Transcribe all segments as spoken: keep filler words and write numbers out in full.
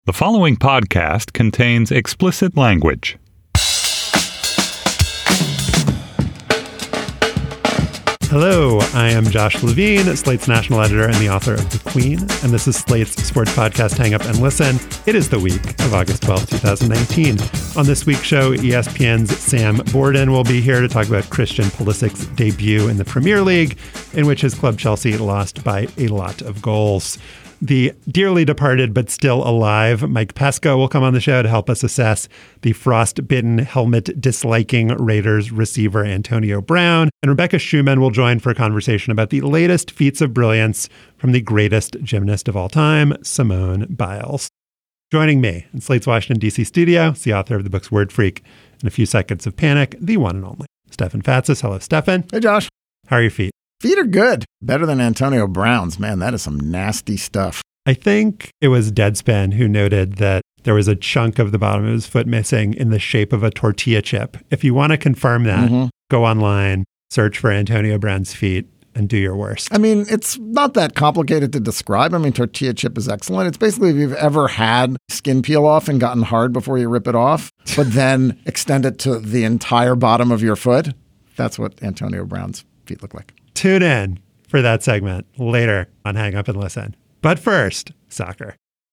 The following podcast contains explicit language. Hello, I am Josh Levine, Slate's national editor and the author of The Queen, and this is Slate's sports podcast Hang Up and Listen. It is the week of August twelfth, twenty nineteen. On this week's show, E S P N's Sam Borden will be here to talk about Christian Pulisic's debut in the Premier League, in which his club Chelsea lost by a lot of goals. The dearly departed but still alive Mike Pesca will come on the show to help us assess the frostbitten, helmet-disliking Raiders receiver Antonio Brown. And Rebecca Schumann will join for a conversation about the latest feats of brilliance from the greatest gymnast of all time, Simone Biles. Joining me in Slate's Washington, D C studio is the author of the books Word Freak and A Few Seconds of Panic, the one and only Stefan Fatsis. Hello, Stefan. Hey, Josh. How are your feet? Feet are good. Better than Antonio Brown's. Man, that is some nasty stuff. I think it was Deadspin who noted that there was a chunk of the bottom of his foot missing in the shape of a tortilla chip. If you want to confirm that, mm-hmm. go online, search for Antonio Brown's feet, and do your worst. I mean, it's not that complicated to describe. I mean, tortilla chip is excellent. It's basically if you've ever had skin peel off and gotten hard before you rip it off, but then extend it to the entire bottom of your foot. That's what Antonio Brown's feet look like. Tune in for that segment later on Hang Up and Listen. But first, soccer.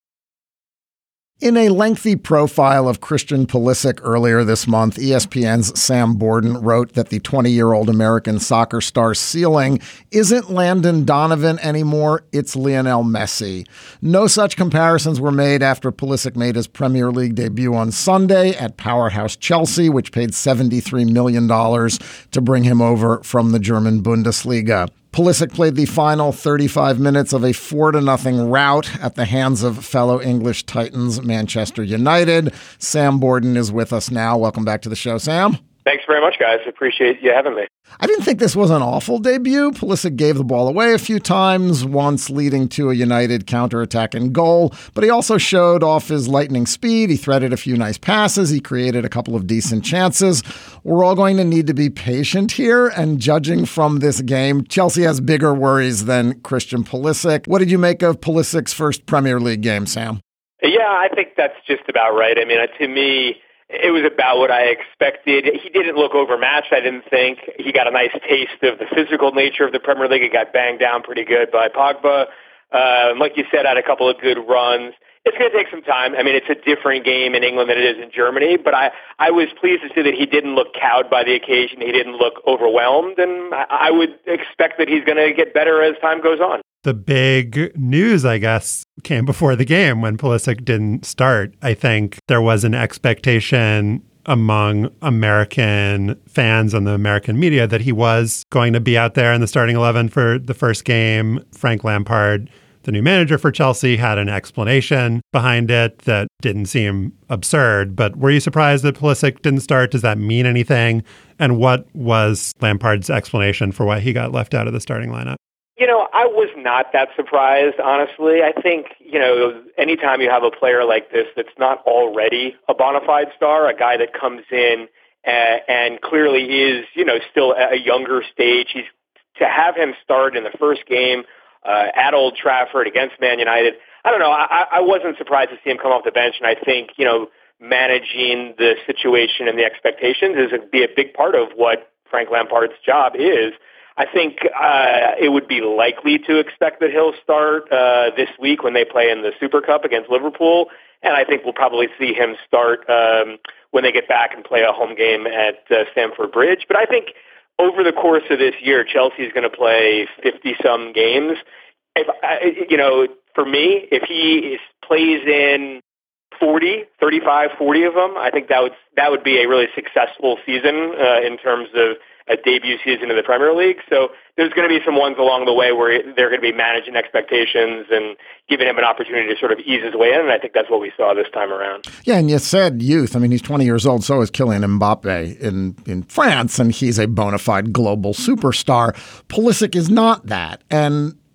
In a lengthy profile of Christian Pulisic earlier this month, E S P N's Sam Borden wrote that the twenty-year-old American soccer star's ceiling isn't Landon Donovan anymore, it's Lionel Messi. No such comparisons were made after Pulisic made his Premier League debut on Sunday at powerhouse Chelsea, which paid seventy-three million dollars to bring him over from the German Bundesliga. Pulisic played the final thirty-five minutes of a four to nothing rout at the hands of fellow English Titans, Manchester United. Sam Borden is with us now. Welcome back to the show, Sam. Thanks very much, guys. Appreciate you having me. I didn't think this was an awful debut. Pulisic gave the ball away a few times, once leading to a United counterattack and goal, but he also showed off his lightning speed. He threaded a few nice passes. He created a couple of decent chances. We're all going to need to be patient here, and judging from this game, Chelsea has bigger worries than Christian Pulisic. What did you make of Pulisic's first Premier League game, Sam? Yeah, I think that's just about right. I mean, to me, it was about what I expected. He didn't look overmatched, I didn't think. He got a nice taste of the physical nature of the Premier League. He got banged down pretty good by Pogba. Uh, like you said, had a couple of good runs. It's going to take some time. I mean, it's a different game in England than it is in Germany, but I, I was pleased to see that he didn't look cowed by the occasion. He didn't look overwhelmed, and I, I would expect that he's going to get better as time goes on. The big news, I guess, came before the game when Pulisic didn't start. I think there was an expectation among American fans and the American media that he was going to be out there in the starting eleven for the first game. Frank Lampard, the new manager for Chelsea, had an explanation behind it that didn't seem absurd. But were you surprised that Pulisic didn't start? Does that mean anything? And what was Lampard's explanation for why he got left out of the starting lineup? You know, I was not that surprised, honestly. I think, you know, anytime you have a player like this that's not already a bona fide star, a guy that comes in and, and clearly is, you know, still at a younger stage, he's to have him start in the first game uh, at Old Trafford against Man United. I don't know. I, I wasn't surprised to see him come off the bench, and I think, you know, managing the situation and the expectations is be a big part of what Frank Lampard's job is. I think uh, it would be likely to expect that he'll start uh, this week when they play in the Super Cup against Liverpool, and I think we'll probably see him start um, when they get back and play a home game at uh, Stamford Bridge. But I think over the course of this year, Chelsea is going to play fifty-some games. If I, you know, for me, if he is, plays in forty, thirty-five, forty of them, I think that would that would be a really successful season uh, in terms of a debut season in the Premier League. So there's going to be some ones along the way where they're going to be managing expectations and giving him an opportunity to sort of ease his way in. And I think that's what we saw this time around. Yeah, and you said youth. I mean, he's twenty years old. So is Kylian Mbappe in, in France, and he's a bona fide global superstar. Pulisic is not that. And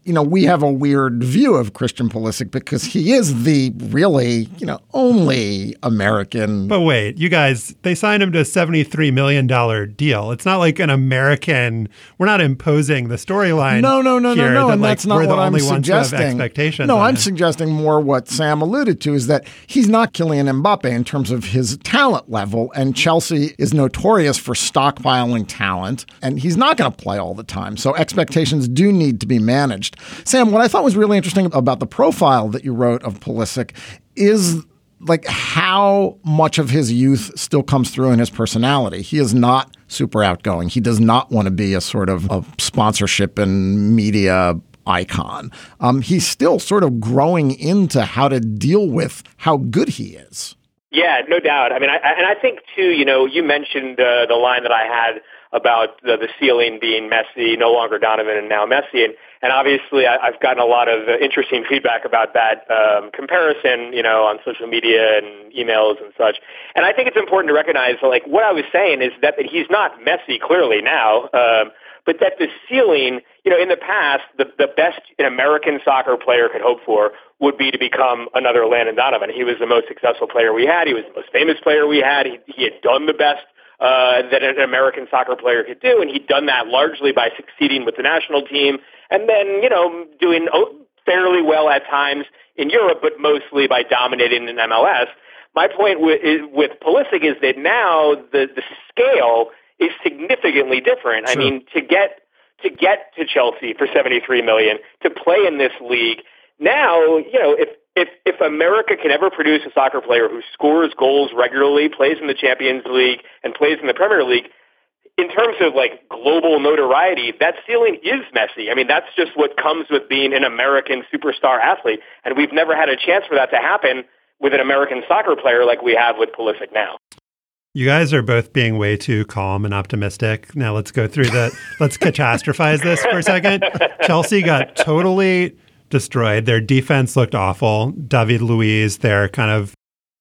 you know, we have a weird view of Christian Pulisic because he is the really, you know, only American. But wait, you guys, they signed him to a seventy-three million dollars deal. It's not like an American, we're not imposing the storyline. No, no, no, no, no. That, and like, that's not we're what the I'm only suggesting. Ones who have expectations no, I'm it. suggesting more what Sam alluded to is that he's not Kylian Mbappe in terms of his talent level. And Chelsea is notorious for stockpiling talent. And he's not going to play all the time. So expectations do need to be managed. Sam, what I thought was really interesting about the profile that you wrote of Pulisic is like how much of his youth still comes through in his personality. He is not super outgoing. He does not want to be a sort of a sponsorship and media icon. Um, he's still sort of growing into how to deal with how good he is. Yeah, no doubt. I mean, I, and I think, too, you know, you mentioned uh, the line that I had about the, the ceiling being Messi, no longer Donovan, and now Messi. And, and obviously, I, I've gotten a lot of uh, interesting feedback about that um, comparison, you know, on social media and emails and such. And I think it's important to recognize, like, what I was saying is that, that he's not Messi, clearly, now, um, but that the ceiling, you know, in the past, the, the best an American soccer player could hope for would be to become another Landon Donovan. He was the most successful player we had. He was the most famous player we had. He, he had done the best uh, that an American soccer player could do, and he'd done that largely by succeeding with the national team and then, you know, doing fairly well at times in Europe, but mostly by dominating in M L S. My point with, is, with Pulisic is that now the, the scale is significantly different. Sure. I mean, to get to get to Chelsea for seventy-three million dollars, to play in this league, now, you know, if if if America can ever produce a soccer player who scores goals regularly, plays in the Champions League, and plays in the Premier League, in terms of like global notoriety, that ceiling is Messi. I mean, that's just what comes with being an American superstar athlete, and we've never had a chance for that to happen with an American soccer player like we have with Pulisic now. You guys are both being way too calm and optimistic. Now let's go through the, let's catastrophize this for a second. Chelsea got totally destroyed. Their defense looked awful. David Luiz, their kind of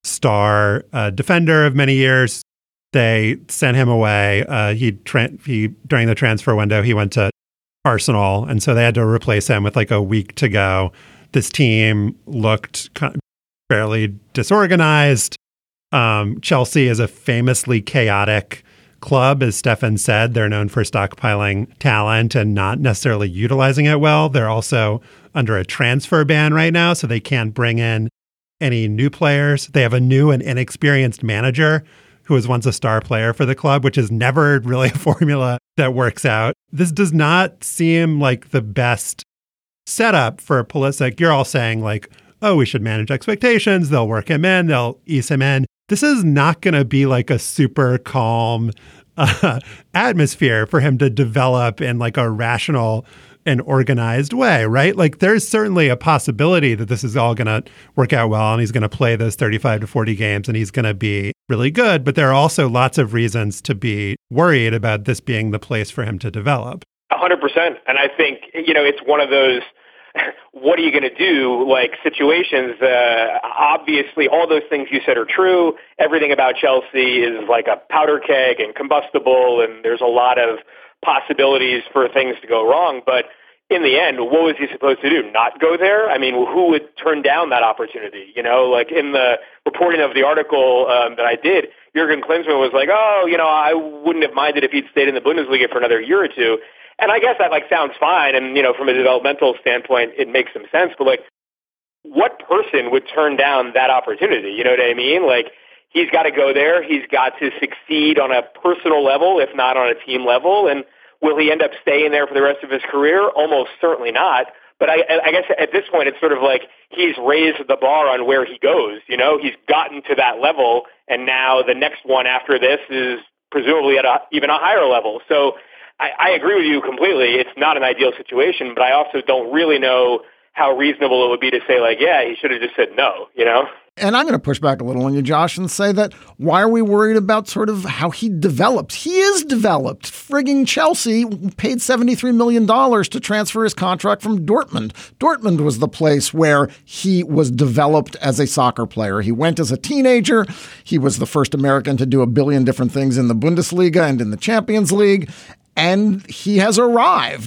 star uh, defender of many years, they sent him away. Uh, he, tra- he during the transfer window, he went to Arsenal, and so they had to replace him with like a week to go. This team looked kind of fairly disorganized. Um, Chelsea is a famously chaotic club, as Stefan said. They're known for stockpiling talent and not necessarily utilizing it well. They're also under a transfer ban right now, so they can't bring in any new players. They have a new and inexperienced manager who was once a star player for the club, which is never really a formula that works out. This does not seem like the best setup for Pulisic. You're all saying like, oh, we should manage expectations. They'll work him in. They'll ease him in. This is not going to be like a super calm uh, atmosphere for him to develop in like a rational and organized way, right? Like there's certainly a possibility that this is all going to work out well and he's going to play those thirty-five to forty games and he's going to be really good. But there are also lots of reasons to be worried about this being the place for him to develop. A hundred percent. And I think, you know, it's one of those, what are you going to do, like situations? Uh, obviously, all those things you said are true. Everything about Chelsea is like a powder keg and combustible, and there's a lot of possibilities for things to go wrong. But in the end, what was he supposed to do? Not go there? I mean, who would turn down that opportunity? You know, like in the reporting of the article um, that I did, Jurgen Klinsmann was like, oh, you know, I wouldn't have minded if he'd stayed in the Bundesliga for another year or two. And I guess that like sounds fine, and you know, from a developmental standpoint, it makes some sense. But like, what person would turn down that opportunity? You know what I mean? Like, he's got to go there. He's got to succeed on a personal level, if not on a team level. And will he end up staying there for the rest of his career? Almost certainly not. But I, I guess at this point, it's sort of like he's raised the bar on where he goes. You know, he's gotten to that level, and now the next one after this is presumably at a, even a higher level. So. I, I agree with you completely. It's not an ideal situation, but I also don't really know how reasonable it would be to say, like, yeah, he should have just said no, you know? And I'm going to push back a little on you, Josh, and say that why are we worried about sort of how he develops? He is developed. Frigging Chelsea paid seventy-three million dollars to transfer his contract from Dortmund. Dortmund was the place where he was developed as a soccer player. He went as a teenager. He was the first American to do a billion different things in the Bundesliga and in the Champions League. And he has arrived.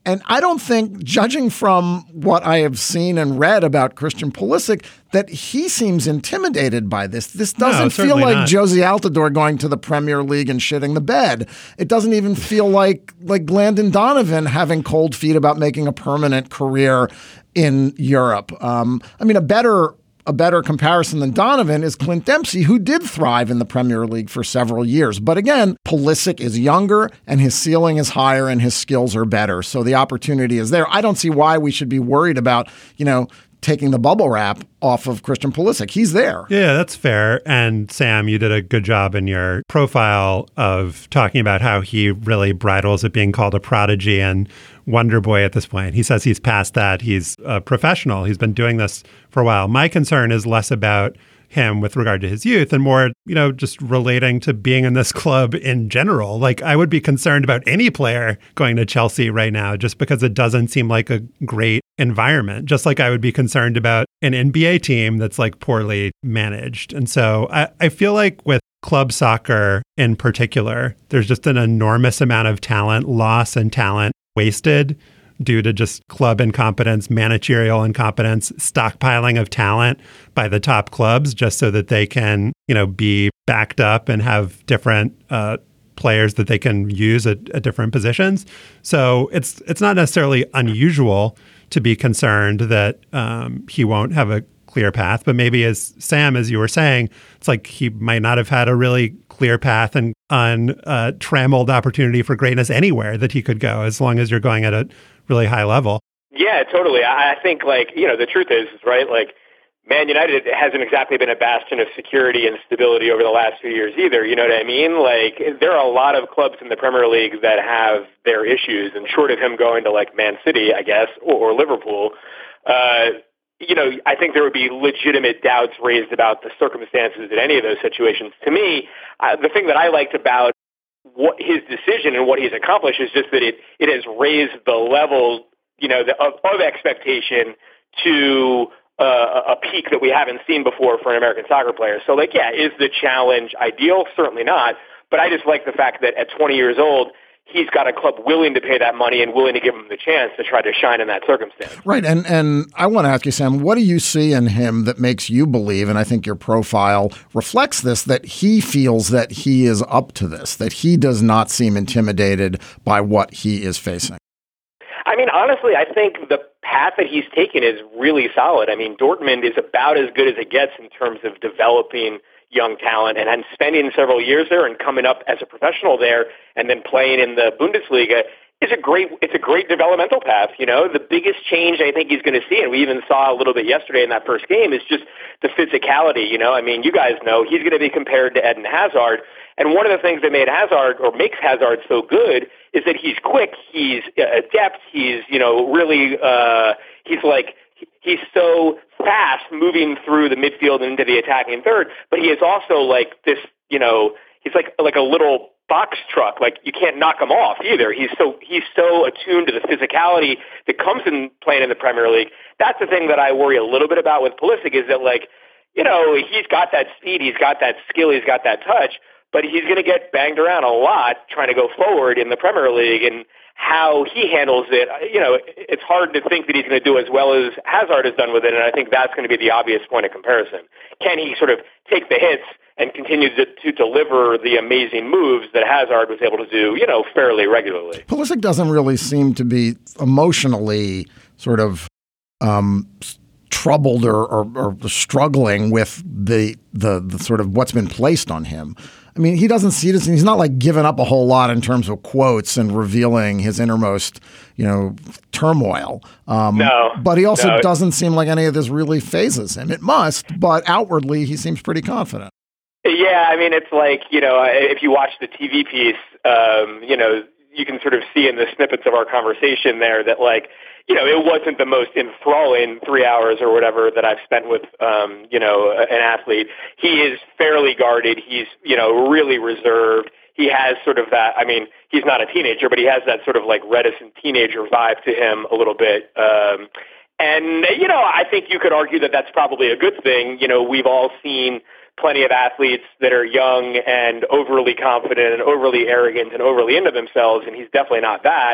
And I don't think, judging from what I have seen and read about Christian Pulisic, that he seems intimidated by this. This doesn't no, feel like not. Josie Altidore going to the Premier League and shitting the bed. It doesn't even feel like like Landon Donovan having cold feet about making a permanent career in Europe. Um, I mean, a better A better comparison than Donovan is Clint Dempsey, who did thrive in the Premier League for several years. But again, Pulisic is younger and his ceiling is higher and his skills are better. So the opportunity is there. I don't see why we should be worried about, you know, taking the bubble wrap off of Christian Pulisic. He's there. Yeah, that's fair. And Sam, you did a good job in your profile of talking about how he really bridles at being called a prodigy and wonder boy at this point. He says he's past that. He's a professional. He's been doing this for a while. My concern is less about him with regard to his youth and more, you know, just relating to being in this club in general. Like, I would be concerned about any player going to Chelsea right now just because it doesn't seem like a great environment, just like I would be concerned about an N B A team that's like poorly managed. And so I, I feel like with club soccer in particular, there's just an enormous amount of talent loss and talent wasted due to just club incompetence, managerial incompetence, stockpiling of talent by the top clubs just so that they can, you know, be backed up and have different uh, players that they can use at, at different positions. So it's it's not necessarily unusual to be concerned that um, he won't have a clear path, but maybe as Sam, as you were saying, it's like he might not have had a really clear path and untrammeled uh, opportunity for greatness anywhere that he could go, as long as you're going at a really high level. Yeah, totally. I think, like, you know, the truth is, right, like, Man United hasn't exactly been a bastion of security and stability over the last few years either. You know what I mean? Like, there are a lot of clubs in the Premier League that have their issues, and short of him going to, like, Man City, I guess, or, or Liverpool, uh, you know, I think there would be legitimate doubts raised about the circumstances in any of those situations. To me, uh, the thing that I liked about what his decision and what he's accomplished is just that it, it has raised the level, you know, the, of, of expectation to uh, a peak that we haven't seen before for an American soccer player. So, like, yeah, is the challenge ideal? Certainly not. But I just like the fact that at twenty years old, he's got a club willing to pay that money and willing to give him the chance to try to shine in that circumstance. Right. And and I want to ask you, Sam, what do you see in him that makes you believe, and I think your profile reflects this, that he feels that he is up to this, that he does not seem intimidated by what he is facing? I mean, honestly, I think the path that he's taken is really solid. I mean, Dortmund is about as good as it gets in terms of developing young talent, and, and spending several years there and coming up as a professional there and then playing in the Bundesliga is a great, it's a great developmental path. You know, the biggest change I think he's going to see, and we even saw a little bit yesterday in that first game, is just the physicality. You know, I mean, you guys know he's going to be compared to Eden Hazard. And one of the things that made Hazard, or makes Hazard so good, is that he's quick, he's adept, he's, you know, really, uh, he's like, he's so fast moving through the midfield and into the attacking third, but he is also like this, you know, he's like like a little box truck. Like, you can't knock him off either. He's so he's so attuned to the physicality that comes in playing in the Premier League. That's the thing that I worry a little bit about with Pulisic, is that, like, you know, he's got that speed, he's got that skill, he's got that touch, but he's going to get banged around a lot trying to go forward in the Premier League. And how he handles it, you know, it's hard to think that he's going to do as well as Hazard has done with it, and I think that's going to be the obvious point of comparison. Can he sort of take the hits and continue to, to deliver the amazing moves that Hazard was able to do, you know, fairly regularly? Pulisic doesn't really seem to be emotionally sort of um, troubled or, or, or struggling with the, the the sort of what's been placed on him. I mean, he doesn't see this, and he's not like giving up a whole lot in terms of quotes and revealing his innermost, you know, turmoil. Um, no. But he also no. doesn't seem like any of this really phases him. It must, but outwardly he seems pretty confident. Yeah, I mean, it's like, you know, if you watch the T V piece, um, you know, you can sort of see in the snippets of our conversation there that, like, you know, it wasn't the most enthralling three hours or whatever that I've spent with, um, you know, an athlete. He is fairly guarded. He's, you know, really reserved. He has sort of that, I mean, he's not a teenager, but he has that sort of like reticent teenager vibe to him a little bit. Um, and, you know, I think you could argue that that's probably a good thing. You know, we've all seen plenty of athletes that are young and overly confident and overly arrogant and overly into themselves, and he's definitely not that.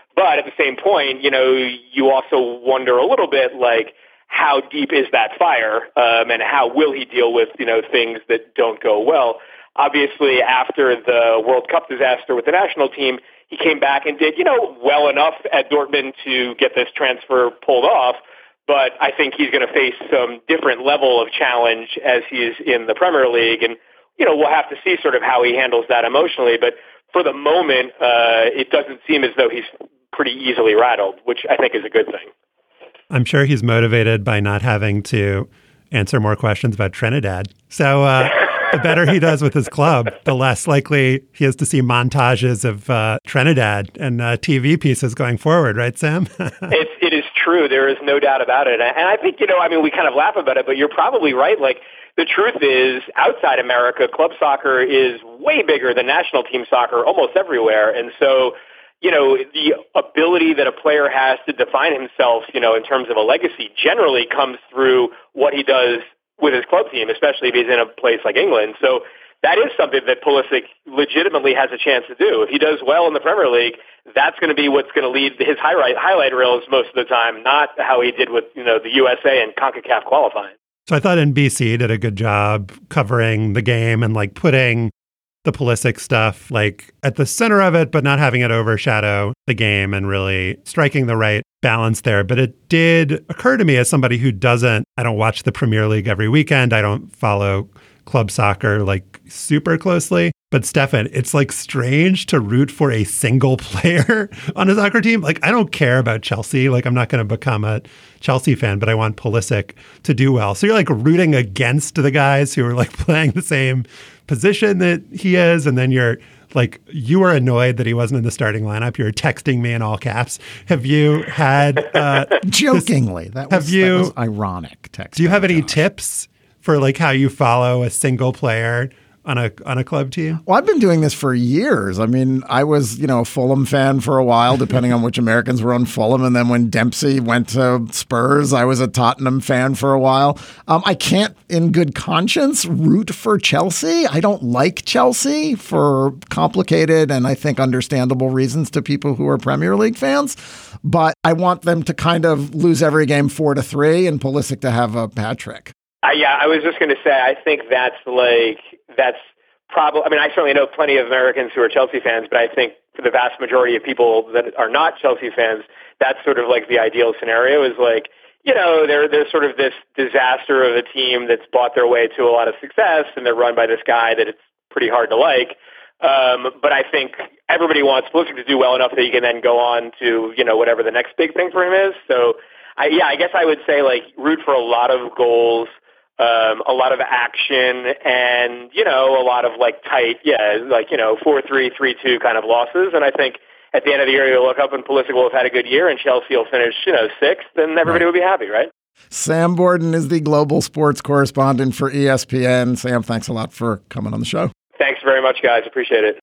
But at the same point, you know, you also wonder a little bit, like, how deep is that fire, um, and how will he deal with, you know, things that don't go well? Obviously, after the World Cup disaster with the national team, he came back and did, you know, well enough at Dortmund to get this transfer pulled off. But I think he's going to face some different level of challenge as he is in the Premier League. And, you know, we'll have to see sort of how he handles that emotionally. But for the moment, uh, it doesn't seem as though he's pretty easily rattled, which I think is a good thing. I'm sure he's motivated by not having to answer more questions about Trinidad. So uh, the better he does with his club, the less likely he is to see montages of uh, Trinidad and uh, T V pieces going forward, right, Sam? it's, it is true. There is no doubt about it. And I think, you know, I mean, we kind of laugh about it, but you're probably right. Like, the truth is, outside America, club soccer is way bigger than national team soccer almost everywhere. And so, you know, the ability that a player has to define himself, you know, in terms of a legacy generally comes through what he does with his club team, especially if he's in a place like England. So that is something that Pulisic legitimately has a chance to do. If he does well in the Premier League, that's going to be what's going to lead his highlight highlight reels most of the time, not how he did with, you know, the U S A and CONCACAF qualifying. So I thought N B C did a good job covering the game and like putting the Pulisic stuff like at the center of it, but not having it overshadow the game and really striking the right balance there. But it did occur to me as somebody who doesn't, I don't watch the Premier League every weekend. I don't follow club soccer like super closely. But Stefan, it's like strange to root for a single player on a soccer team. Like, I don't care about Chelsea. Like, I'm not going to become a Chelsea fan, but I want Pulisic to do well. So you're like rooting against the guys who are like playing the same position that he is. And then you're like, you were annoyed that he wasn't in the starting lineup. You're texting me in all caps. Have you had... Uh, Jokingly. This, that, was, have you, that was ironic text. Do you have any Josh. tips for like how you follow a single player on a on a club team? Well, I've been doing this for years. I mean, I was, you know, a Fulham fan for a while, depending on which Americans were on Fulham. And then when Dempsey went to Spurs, I was a Tottenham fan for a while. Um, I can't, in good conscience, root for Chelsea. I don't like Chelsea for complicated and I think understandable reasons to people who are Premier League fans. But I want them to kind of lose every game four to three and Pulisic to have a hat trick. Uh, yeah, I was just going to say, I think that's like, that's probably, I mean, I certainly know plenty of Americans who are Chelsea fans, but I think for the vast majority of people that are not Chelsea fans, that's sort of like the ideal scenario is like, you know, they're, they're sort of this disaster of a team that's bought their way to a lot of success and they're run by this guy that it's pretty hard to like. Um, but I think everybody wants Pulisic to do well enough that he can then go on to, you know, whatever the next big thing for him is. So, I, yeah, I guess I would say like root for a lot of goals. Um, a lot of action and, you know, a lot of like tight, yeah, like, you know, four three, three two kind of losses. And I think at the end of the year, you'll look up and Pulisic will have had a good year and Chelsea will finish, you know, sixth and everybody will be happy, right? Sam Borden is the global sports correspondent for E S P N. Sam, thanks a lot for coming on the show. Thanks very much, guys. Appreciate it.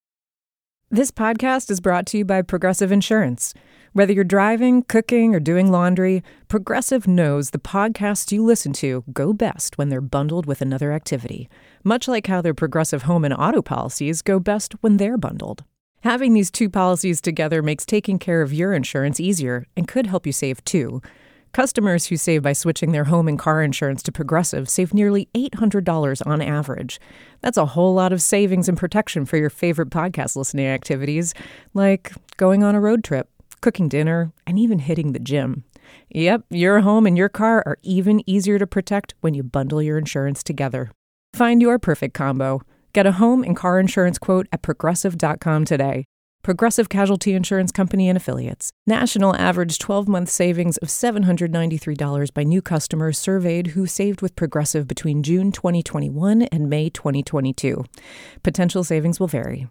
This podcast is brought to you by Progressive Insurance. Whether you're driving, cooking, or doing laundry, Progressive knows the podcasts you listen to go best when they're bundled with another activity, much like how their Progressive home and auto policies go best when they're bundled. Having these two policies together makes taking care of your insurance easier and could help you save too. Customers who save by switching their home and car insurance to Progressive save nearly eight hundred dollars on average. That's a whole lot of savings and protection for your favorite podcast listening activities, like going on a road trip, cooking dinner, and even hitting the gym. Yep, your home and your car are even easier to protect when you bundle your insurance together. Find your perfect combo. Get a home and car insurance quote at progressive dot com today. Progressive Casualty Insurance Company and Affiliates. National average twelve-month savings of seven hundred ninety-three dollars by new customers surveyed who saved with Progressive between June twenty twenty-one and May twenty twenty-two. Potential savings will vary.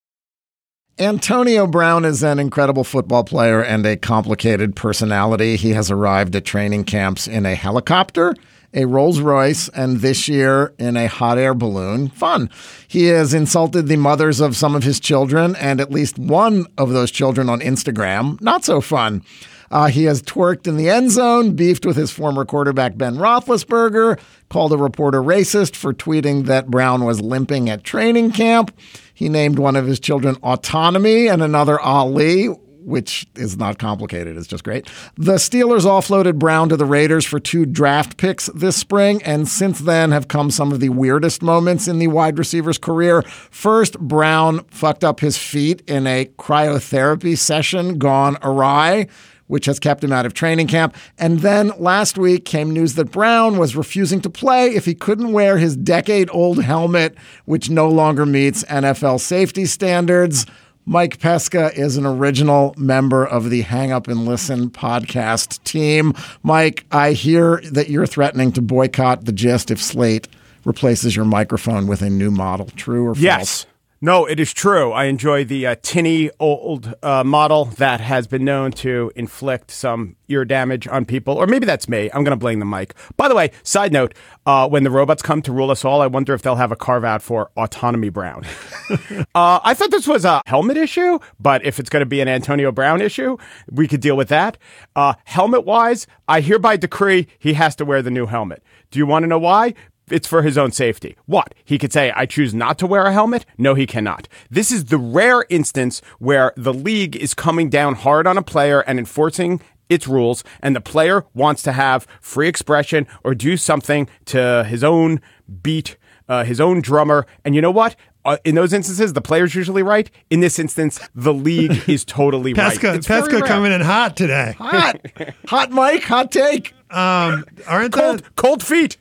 Antonio Brown is an incredible football player and a complicated personality. He has arrived at training camps in a helicopter, a Rolls Royce, and this year in a hot air balloon. Fun. He has insulted the mothers of some of his children and at least one of those children on Instagram. Not so fun. Uh, he has twerked in the end zone, beefed with his former quarterback Ben Roethlisberger, called a reporter racist for tweeting that Brown was limping at training camp. He named one of his children Autonomy and another Ali. which is not complicated. It's just great. The Steelers offloaded Brown to the Raiders for two draft picks this spring, and since then have come some of the weirdest moments in the wide receiver's career. First, Brown fucked up his feet in a cryotherapy session gone awry, which has kept him out of training camp. And then last week came news that Brown was refusing to play if he couldn't wear his decade-old helmet, which no longer meets N F L safety standards. Mike Pesca is an original member of the Hang Up and Listen podcast team. Mike, I hear that you're threatening to boycott The Gist if Slate replaces your microphone with a new model. True or false? Yes. No, it is true. I enjoy the uh, tinny old uh, model that has been known to inflict some ear damage on people. Or maybe that's me. I'm going to blame the mic. By the way, side note, uh, when the robots come to rule us all, I wonder if they'll have a carve out for Autonomy Brown. uh, I thought this was a helmet issue, but if it's going to be an Antonio Brown issue, we could deal with that. Uh, helmet-wise, I hereby decree he has to wear the new helmet. Do you want to know why? It's for his own safety. What? He could say, I choose not to wear a helmet? No, he cannot. This is the rare instance where the league is coming down hard on a player and enforcing its rules, and the player wants to have free expression or do something to his own beat, uh, his own drummer. And you know what? Uh, in those instances, the player's usually right. In this instance, the league is totally Pesca, right. It's Pesca coming in hot today. Hot. Hot Mike, hot take. Um, aren't cold, the, cold feet.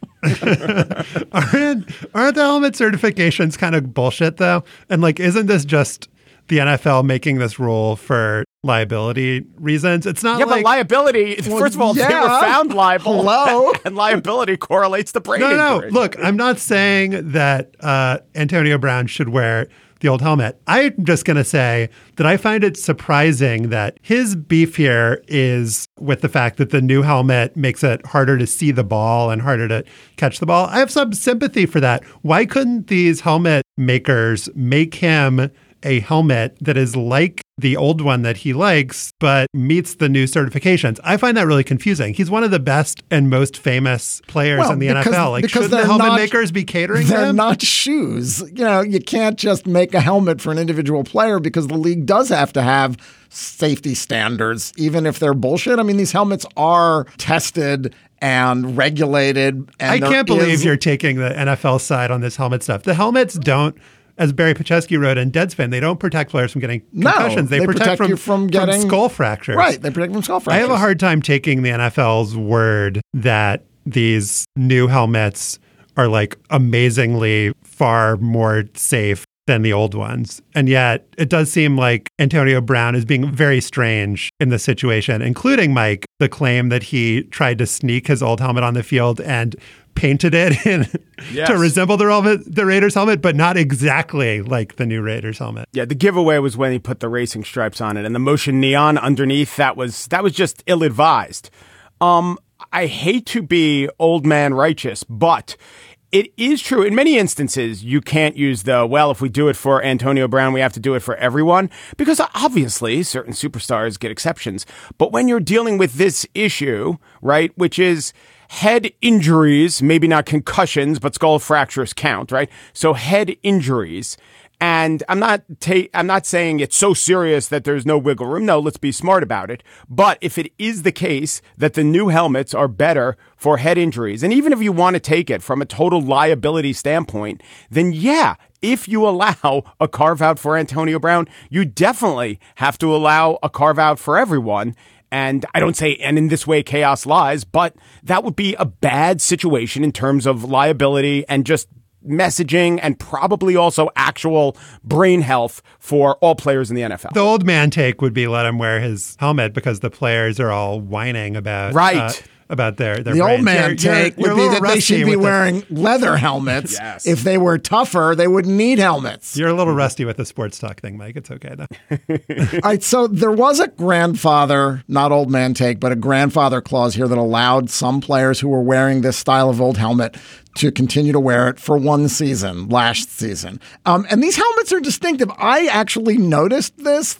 aren't, aren't the helmet certifications kind of bullshit, though? And like, isn't this just the N F L making this rule for liability reasons? It's not yeah, like... but liability, Well, first of all, yeah. they were found liable. Hello? And liability correlates to brain No, no, injury. no. Look, I'm not saying that uh, Antonio Brown should wear the old helmet. I'm just going to say that I find it surprising that his beef here is with the fact that the new helmet makes it harder to see the ball and harder to catch the ball. I have some sympathy for that. Why couldn't these helmet makers make him a helmet that is like the old one that he likes, but meets the new certifications? I find that really confusing. He's one of the best and most famous players Well, in the because- N F L. Like, because should the they're helmet not- makers be catering They're to him? not shoes. You know, you can't just make a helmet for an individual player because the league does have to have safety standards, even if they're bullshit. I mean, these helmets are tested and regulated. And I there can't believe is- you're taking the N F L side on this helmet stuff. The helmets don't, as Barry Pachesky wrote in Deadspin, they don't protect players from getting No, concussions. They, they protect, protect from, you from getting- skull fractures. Right, they protect from skull I fractures. have a hard time taking the N F L's word that these new helmets are like amazingly far more safe than the old ones. And yet it does seem like Antonio Brown is being very strange in this situation, including, Mike, the claim that he tried to sneak his old helmet on the field and painted it in Yes. to resemble the, helmet, the Raiders helmet, but not exactly like the new Raiders helmet. Yeah, the giveaway was when he put the racing stripes on it and the motion neon underneath. That was that was just ill-advised. Um, I hate to be old man righteous, but it is true. In many instances, you can't use the, well, if we do it for Antonio Brown, we have to do it for everyone, because obviously certain superstars get exceptions. But when you're dealing with this issue, right, which is head injuries, maybe not concussions, but skull fractures count, right? So head injuries. And I'm not ta- I'm not saying it's so serious that there's no wiggle room. No, let's be smart about it. But if it is the case that the new helmets are better for head injuries, and even if you want to take it from a total liability standpoint, then yeah, if you allow a carve out for Antonio Brown, you definitely have to allow a carve out for everyone. And I don't say, and in this way, chaos lies, but that would be a bad situation in terms of liability and just messaging and probably also actual brain health for all players in the N F L. The old man take would be let him wear his helmet because the players are all whining about Right. uh, about their, their The brains. old man You're- take you're- you're would a be little that they rusty should be with the- wearing leather helmets. Yes. If they were tougher, they wouldn't need helmets. You're a little rusty with the sports talk thing, Mike. It's okay, though. All right, so there was a grandfather, not old man take, but a grandfather clause here that allowed some players who were wearing this style of old helmet to continue to wear it for one season, last season. Um, and these helmets are distinctive. I actually noticed this.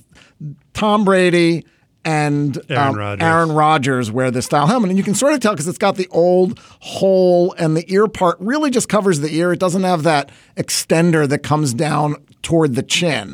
Tom Brady and Aaron um, Rodgers. Aaron Rodgers wear this style helmet. And you can sort of tell because it's got the old hole and the ear part really just covers the ear. It doesn't have that extender that comes down toward the chin.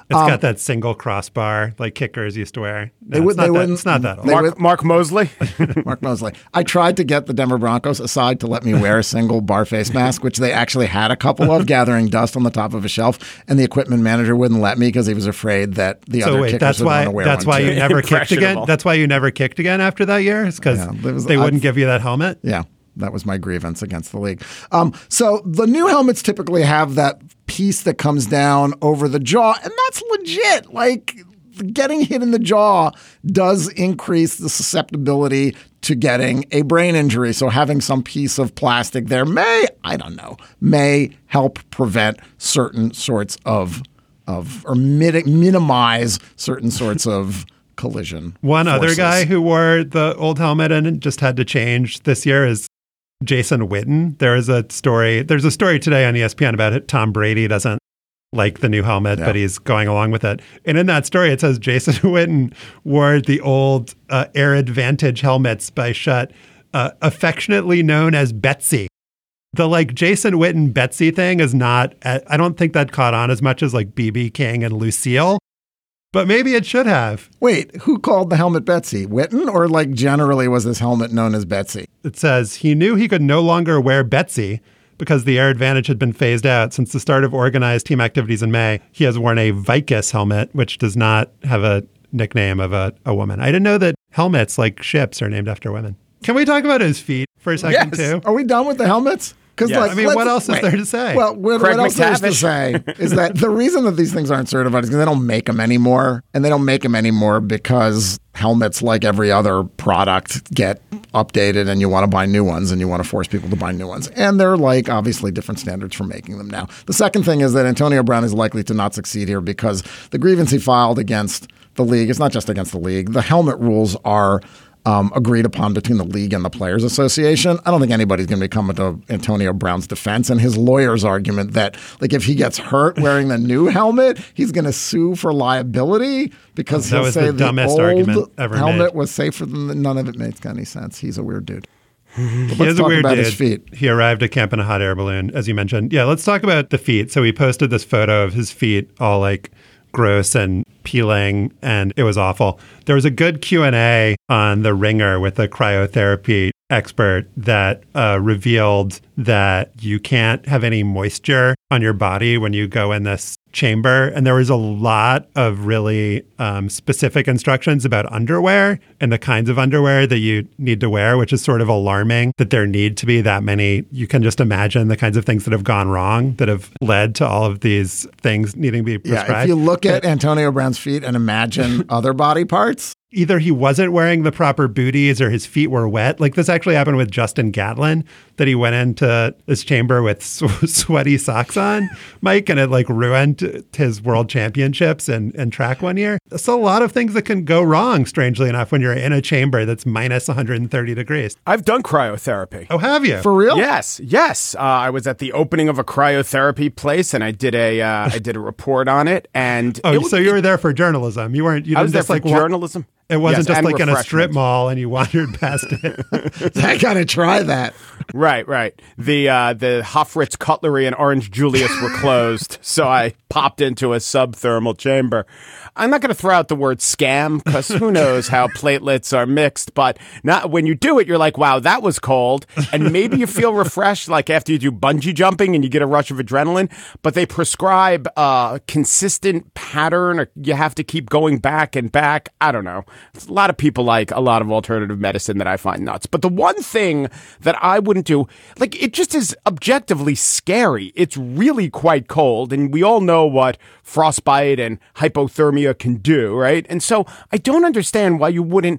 It's Um, got that single crossbar like kickers used to wear. No, They would- it's, not they that, wouldn't- it's not that old. they Mark, would- Mark Mosley. Mark Mosley. I tried to get the Denver Broncos aside to let me wear a single bar face mask, which they actually had a couple of gathering dust on the top of a shelf, and the equipment manager wouldn't let me because he was afraid that the So other wait, kickers that's would why want to wear that's one why too. you never kicked again. Impressionable. That's why you never kicked again after that year. It's because Yeah, it was- they wouldn't I've- give you that helmet. Yeah, that was my grievance against the league. Um, so the new helmets typically have that piece that comes down over the jaw, and that's legit. Like getting hit in the jaw does increase the susceptibility to getting a brain injury. So having some piece of plastic there may, I don't know, may help prevent certain sorts of of or mit- minimize certain sorts of collision. One other forces. guy who wore the old helmet and just had to change this year is Jason Witten. There is a story. There's a story today on E S P N about it. Tom Brady doesn't like the new helmet, Yeah. but he's going along with it. And in that story, it says Jason Witten wore the old uh, Air Advantage helmets by Schutt, uh, affectionately known as Betsy. The like Jason Witten Betsy thing is not, I don't think that caught on as much as like B B King and Lucille, but maybe it should have. Wait, who called the helmet Betsy? Witten, or like generally was this helmet known as Betsy? It says he knew he could no longer wear Betsy because the Air Advantage had been phased out since the start of organized team activities in May. He has worn a Vicus helmet, which does not have a nickname of a, a woman. I didn't know that helmets like ships are named after women. Can we talk about his feet for a second Yes. too? Are we done with the helmets? Because Yes. like, I mean, let's- what else is wait. there to say? Well, what, Craig what else there is to McTavish. say is that the reason that these things aren't certified is because they don't make them anymore, and they don't make them anymore because helmets, like every other product, get updated, and you want to buy new ones, and you want to force people to buy new ones, and they're like obviously different standards for making them now. The second thing is that Antonio Brown is likely to not succeed here because the grievance he filed against the league is not just against the league. The helmet rules are Um, agreed upon between the league and the Players Association. I don't think anybody's going to be coming to Antonio Brown's defense, and his lawyer's argument that like if he gets hurt wearing the new helmet, he's going to sue for liability because That he'll was say the dumbest old argument ever helmet made. was safer than the, none of it makes any sense. He's a weird dude. But He let's is a talk weird about dude. his feet. He arrived at camp in a hot air balloon, as you mentioned. Yeah, let's talk about the feet. So he posted this photo of his feet all like gross and peeling, and it was awful. There was a good Q and A on The Ringer with a cryotherapy expert that uh, revealed that you can't have any moisture on your body when you go in this chamber. And there was a lot of really um, specific instructions about underwear and the kinds of underwear that you need to wear, which is sort of alarming that there need to be that many. You can just imagine the kinds of things that have gone wrong that have led to all of these things needing to be prescribed. Yeah, if you look at Antonio Brown's feet and imagine other body parts, either he wasn't wearing the proper booties or his feet were wet. Like this actually happened with Justin Gatlin, that he went into this chamber with sw- sweaty socks on, Mike, and it like ruined his world championships and, and track one year. So a lot of things that can go wrong, strangely enough, when you're in a chamber that's minus one hundred thirty degrees. I've done cryotherapy. Oh, have you? for real? Yes, yes. Uh, I was at the opening of a cryotherapy place, and I did a uh, I did a report on it. And oh, it was- so you were there for journalism. You weren't. You I didn't was there just for like wa- journalism. It wasn't Yes, just and like in a strip refreshment. mall and you wandered past it. I gotta try that. Right, right. The uh, the Hofritz Cutlery and Orange Julius were closed, so I popped into a subthermal chamber. I'm not going to throw out the word scam because who knows how platelets are mixed, but not when you do it, you're like, wow, that was cold. And maybe you feel refreshed like after you do bungee jumping and you get a rush of adrenaline, but they prescribe a consistent pattern or you have to keep going back and back. I don't know. A lot of people like a lot of alternative medicine that I find nuts. But the one thing that I wouldn't do, like it just is objectively scary. It's really quite cold and we all know what frostbite and hypothermia can do, right? And so I don't understand why you wouldn't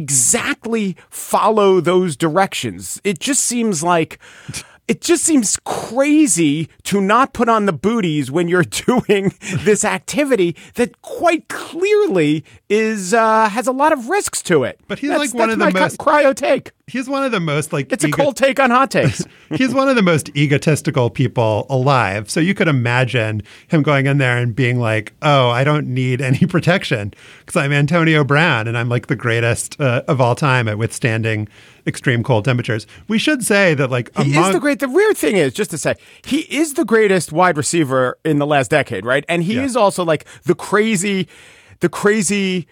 exactly follow those directions. It just seems like it just seems crazy to not put on the booties when you're doing this activity that quite clearly is uh, has a lot of risks to it. But he's That's- like one that's of the my most- cryo take. He's one of the most like It's a ego- cold take on hot takes. He's one of the most egotistical people alive. So you could imagine him going in there and being like, oh, I don't need any protection because I'm Antonio Brown and I'm like the greatest uh, of all time at withstanding extreme cold temperatures. We should say that like He among is the great. The weird thing is, just to say, he is the the greatest wide receiver in the last decade, right? And he yeah. is also like the crazy, the crazy.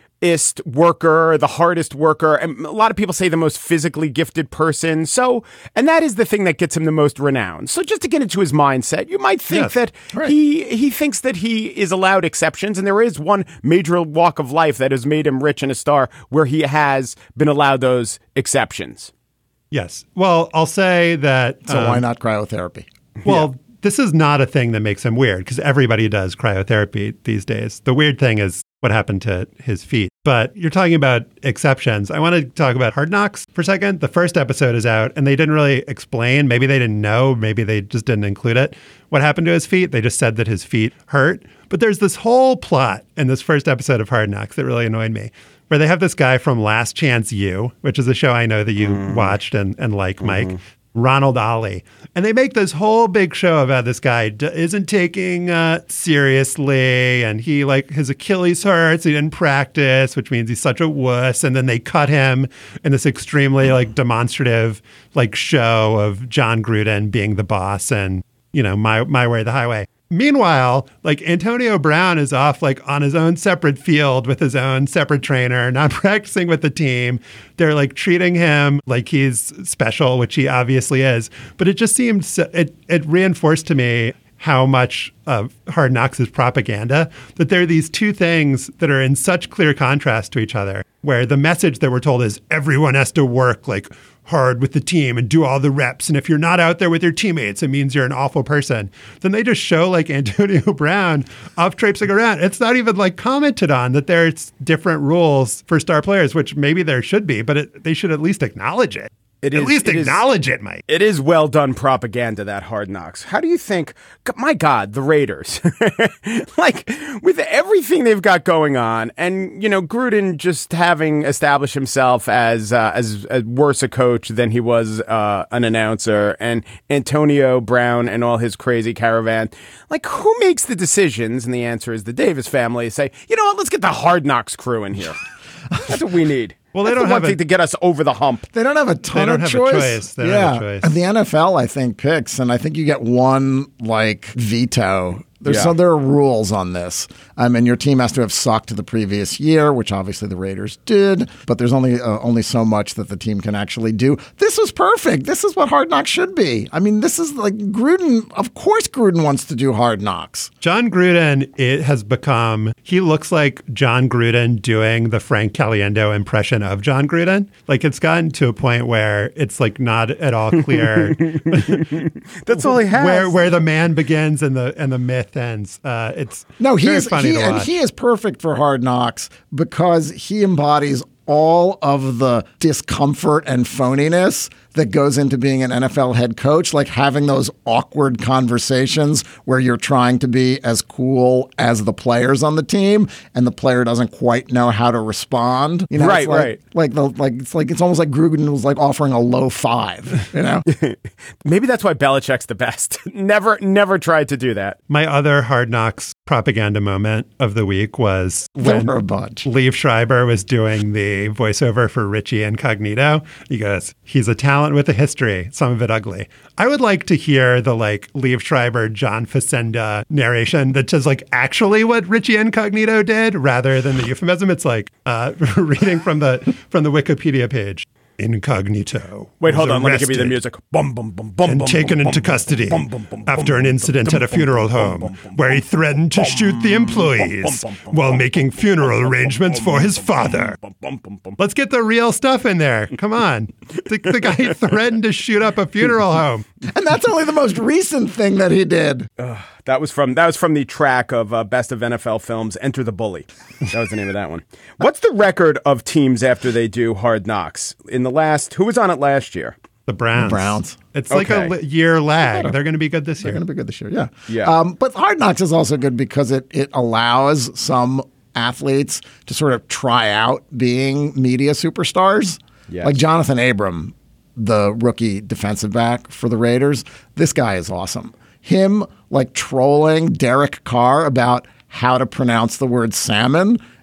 worker, the hardest worker, and a lot of people say the most physically gifted person. So, and that is the thing that gets him the most renowned. So just to get into his mindset, you might think yes, that right. he he thinks that he is allowed exceptions, and there is one major walk of life that has made him rich and a star where he has been allowed those exceptions. Yes. Well, I'll say that... So um, why not cryotherapy? Well... Yeah. This is not a thing that makes him weird because everybody does cryotherapy these days. The weird thing is what happened to his feet. But you're talking about exceptions. I want to talk about Hard Knocks for a second. The first episode is out and they didn't really explain. Maybe they didn't know. Maybe they just didn't include it. What happened to his feet? They just said that his feet hurt. But there's this whole plot in this first episode of Hard Knocks that really annoyed me, where they have this guy from Last Chance U, which is a show I know that you mm. watched and, and like, mm-hmm. Mike. Ronald Ollie. And they make this whole big show about this guy d- isn't taking uh, seriously. And he like his Achilles hurts. He didn't practice, which means he's such a wuss. And then they cut him in this extremely like demonstrative like show of John Gruden being the boss and, you know, my, my way, the highway. Meanwhile, like Antonio Brown is off like on his own separate field with his own separate trainer, not practicing with the team. They're like treating him like he's special, which he obviously is. But it just seemed, so, it, it reinforced to me how much of Hard Knocks is propaganda, that there are these two things that are in such clear contrast to each other, where the message that we're told is everyone has to work like hard with the team and do all the reps. And if you're not out there with your teammates, it means you're an awful person. Then they just show like Antonio Brown off traipsing around. It's not even like commented on that there's different rules for star players, which maybe there should be, but it, they should at least acknowledge it. It At is, least it acknowledge is, it, Mike. It is well done propaganda, that Hard Knocks. How do you think, my God, the Raiders, like with everything they've got going on and, you know, Gruden just having established himself as, uh, as, as worse a coach than he was uh, an announcer, and Antonio Brown and all his crazy caravan, like who makes the decisions? And the answer is the Davis family say, you know what, let's get the Hard Knocks crew in here. That's what we need. Well, they That's don't the have one a, thing to get us over the hump. They don't have a ton they don't of have choice. A choice. They don't yeah. have a choice. And the N F L, I think, picks, and I think you get one like veto. There's yeah. so there are rules on this. I mean, your team has to have sucked the previous year, which obviously the Raiders did. But there's only uh, only so much that the team can actually do. This was perfect. This is what Hard Knocks should be. I mean, this is like Gruden. Of course, Gruden wants to do Hard Knocks. John Gruden, it has become. He looks like John Gruden doing the Frank Caliendo impression of John Gruden. Like it's gotten to a point where it's like not at all clear. That's all he has. Where where the man begins and the and the myth ends. Uh, it's no, he very is funny he, to and watch. he is perfect for Hard Knocks because he embodies all of the discomfort and phoniness that goes into being an N F L head coach, like having those awkward conversations where you're trying to be as cool as the players on the team and the player doesn't quite know how to respond. You know, right, it's like, right. Like the like it's like it's almost like Gruden was like offering a low five, you know? Maybe that's why Belichick's the best. never never tried to do that. My other Hard Knocks propaganda moment of the week was when a bunch. Liev Schreiber was doing the voiceover for Richie Incognito. He goes, he's a talent with a history, some of it ugly. I would like to hear the like Liev Schreiber, John Facenda narration that says like actually what Richie Incognito did rather than the euphemism. It's like uh, reading from the from the Wikipedia page. Incognito. Wait, hold on. Let me give you the music. Bum, bum, bum, bum, and bum, taken bum, into bum, custody bum, bum, bum, after an incident at a funeral home where he threatened to shoot the employees while making funeral arrangements for his father. Let's get the real stuff in there. Come on. The, the guy threatened to shoot up a funeral home. And that's only the most recent thing that he did. Uh, that was from that was from the track of uh, Best of N F L Films, Enter the Bully. That was the name of that one. What's the record of teams after they do Hard Knocks? In the last, who was on it last year? The Browns. The Browns. It's like okay. a li- year lag. They're going to be good this year. They're going to be good this year, yeah. Yeah. Um, but Hard Knocks is also good because it it allows some athletes to sort of try out being media superstars. Yes. Like Jonathan Abram, the rookie defensive back for the Raiders. This guy is awesome. Him like trolling Derek Carr about how to pronounce the word salmon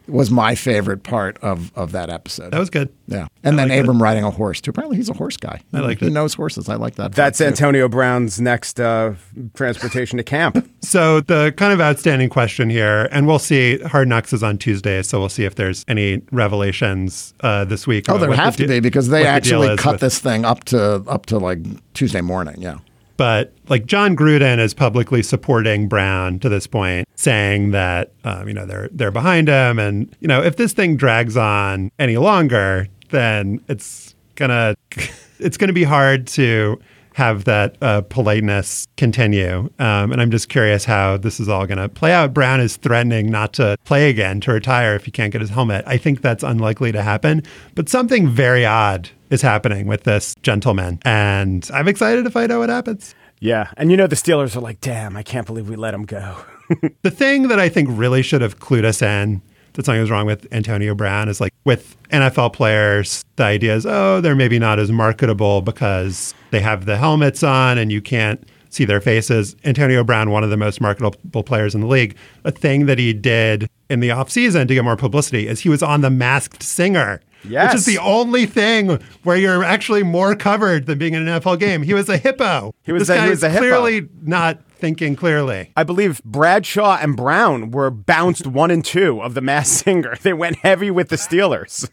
was my favorite part of, of that episode. That was good. Yeah. And I then liked Abram it. riding a horse, too. Apparently he's a horse guy. I liked he it. He knows horses. I like that. That's part, too. Antonio Brown's next uh, transportation to camp. So the kind of outstanding question here, and we'll see, Hard Knocks is on Tuesday, so we'll see if there's any revelations uh, this week. Oh, about there what have the to de- be because they what the actually deal is cut with- this thing up to up to like Tuesday morning. Yeah. But like John Gruden is publicly supporting Brown to this point, saying that um, you know they're they're behind him, and you know if this thing drags on any longer, then it's gonna it's gonna be hard to have that uh, politeness continue. Um, and I'm just curious how this is all going to play out. Brown is threatening not to play again, to retire if he can't get his helmet. I think that's unlikely to happen, but something very odd is happening with this gentleman. And I'm excited to find out what happens. Yeah. And you know, the Steelers are like, damn, I can't believe we let him go. The thing that I think really should have clued us in that something was wrong with Antonio Brown is like with N F L players, the idea is, oh, they're maybe not as marketable because they have the helmets on and you can't see their faces. Antonio Brown, one of the most marketable players in the league, a thing that he did in the offseason to get more publicity is he was on The Masked Singer. Yes. Which is the only thing where you're actually more covered than being in an N F L game. He was a hippo. He was this a- guy he was is a hippo. clearly not thinking clearly. I believe Bradshaw and Brown were bounced one and two of The Masked Singer. They went heavy with the Steelers.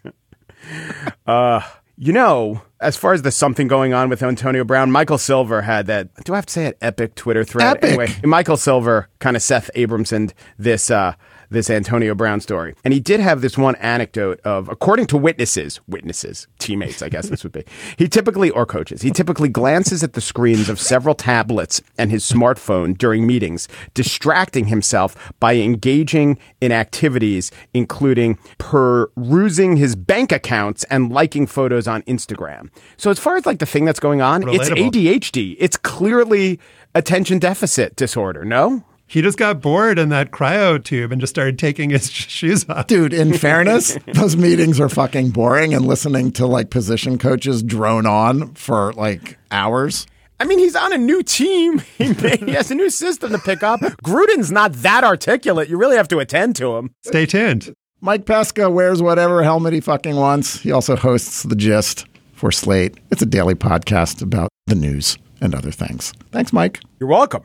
uh, you know, as far as the something going on with Antonio Brown, Michael Silver had that, do I have to say it, epic Twitter thread? Epic. Anyway, Michael Silver kind of Seth Abramson this uh, this Antonio Brown story. And he did have this one anecdote of, according to witnesses, witnesses, teammates, I guess this would be, he typically, or coaches, he typically glances at the screens of several tablets and his smartphone during meetings, distracting himself by engaging in activities including perusing his bank accounts and liking photos on Instagram. So as far as like the thing that's going on, it's Relatable. A D H D. It's clearly attention deficit disorder, no? He just got bored in that cryo tube and just started taking his sh- shoes off. Dude, in fairness, those meetings are fucking boring and listening to like position coaches drone on for like hours. I mean, he's on a new team. He, may, he has a new system to pick up. Gruden's not that articulate. You really have to attend to him. Stay tuned. Mike Pesca wears whatever helmet he fucking wants. He also hosts The Gist for Slate. It's a daily podcast about the news and other things. Thanks, Mike. You're welcome.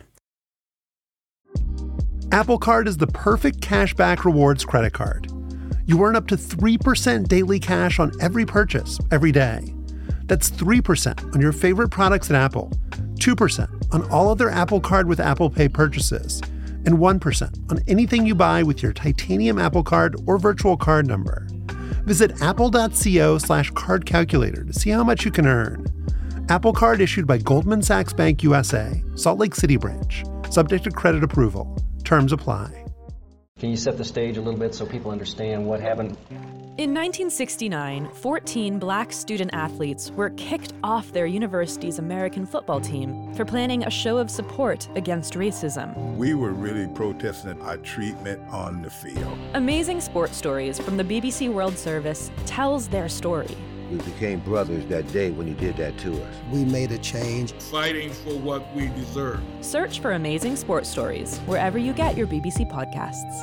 Apple Card is the perfect cashback rewards credit card. You earn up to three percent daily cash on every purchase, every day. That's three percent on your favorite products at Apple, two percent on all other Apple Card with Apple Pay purchases, and one percent on anything you buy with your titanium Apple Card or virtual card number. Visit apple.co slash card calculator to see how much you can earn. Apple Card issued by Goldman Sachs Bank U S A, Salt Lake City branch, subject to credit approval. Terms apply. Can you set the stage a little bit so people understand what happened? In nineteen sixty-nine, fourteen black student athletes were kicked off their university's American football team for planning a show of support against racism. We were really protesting our treatment on the field. Amazing Sports Stories from the B B C World Service tells their story. We became brothers that day when you did that to us. We made a change. Fighting for what we deserve. Search for Amazing Sports Stories wherever you get your B B C podcasts.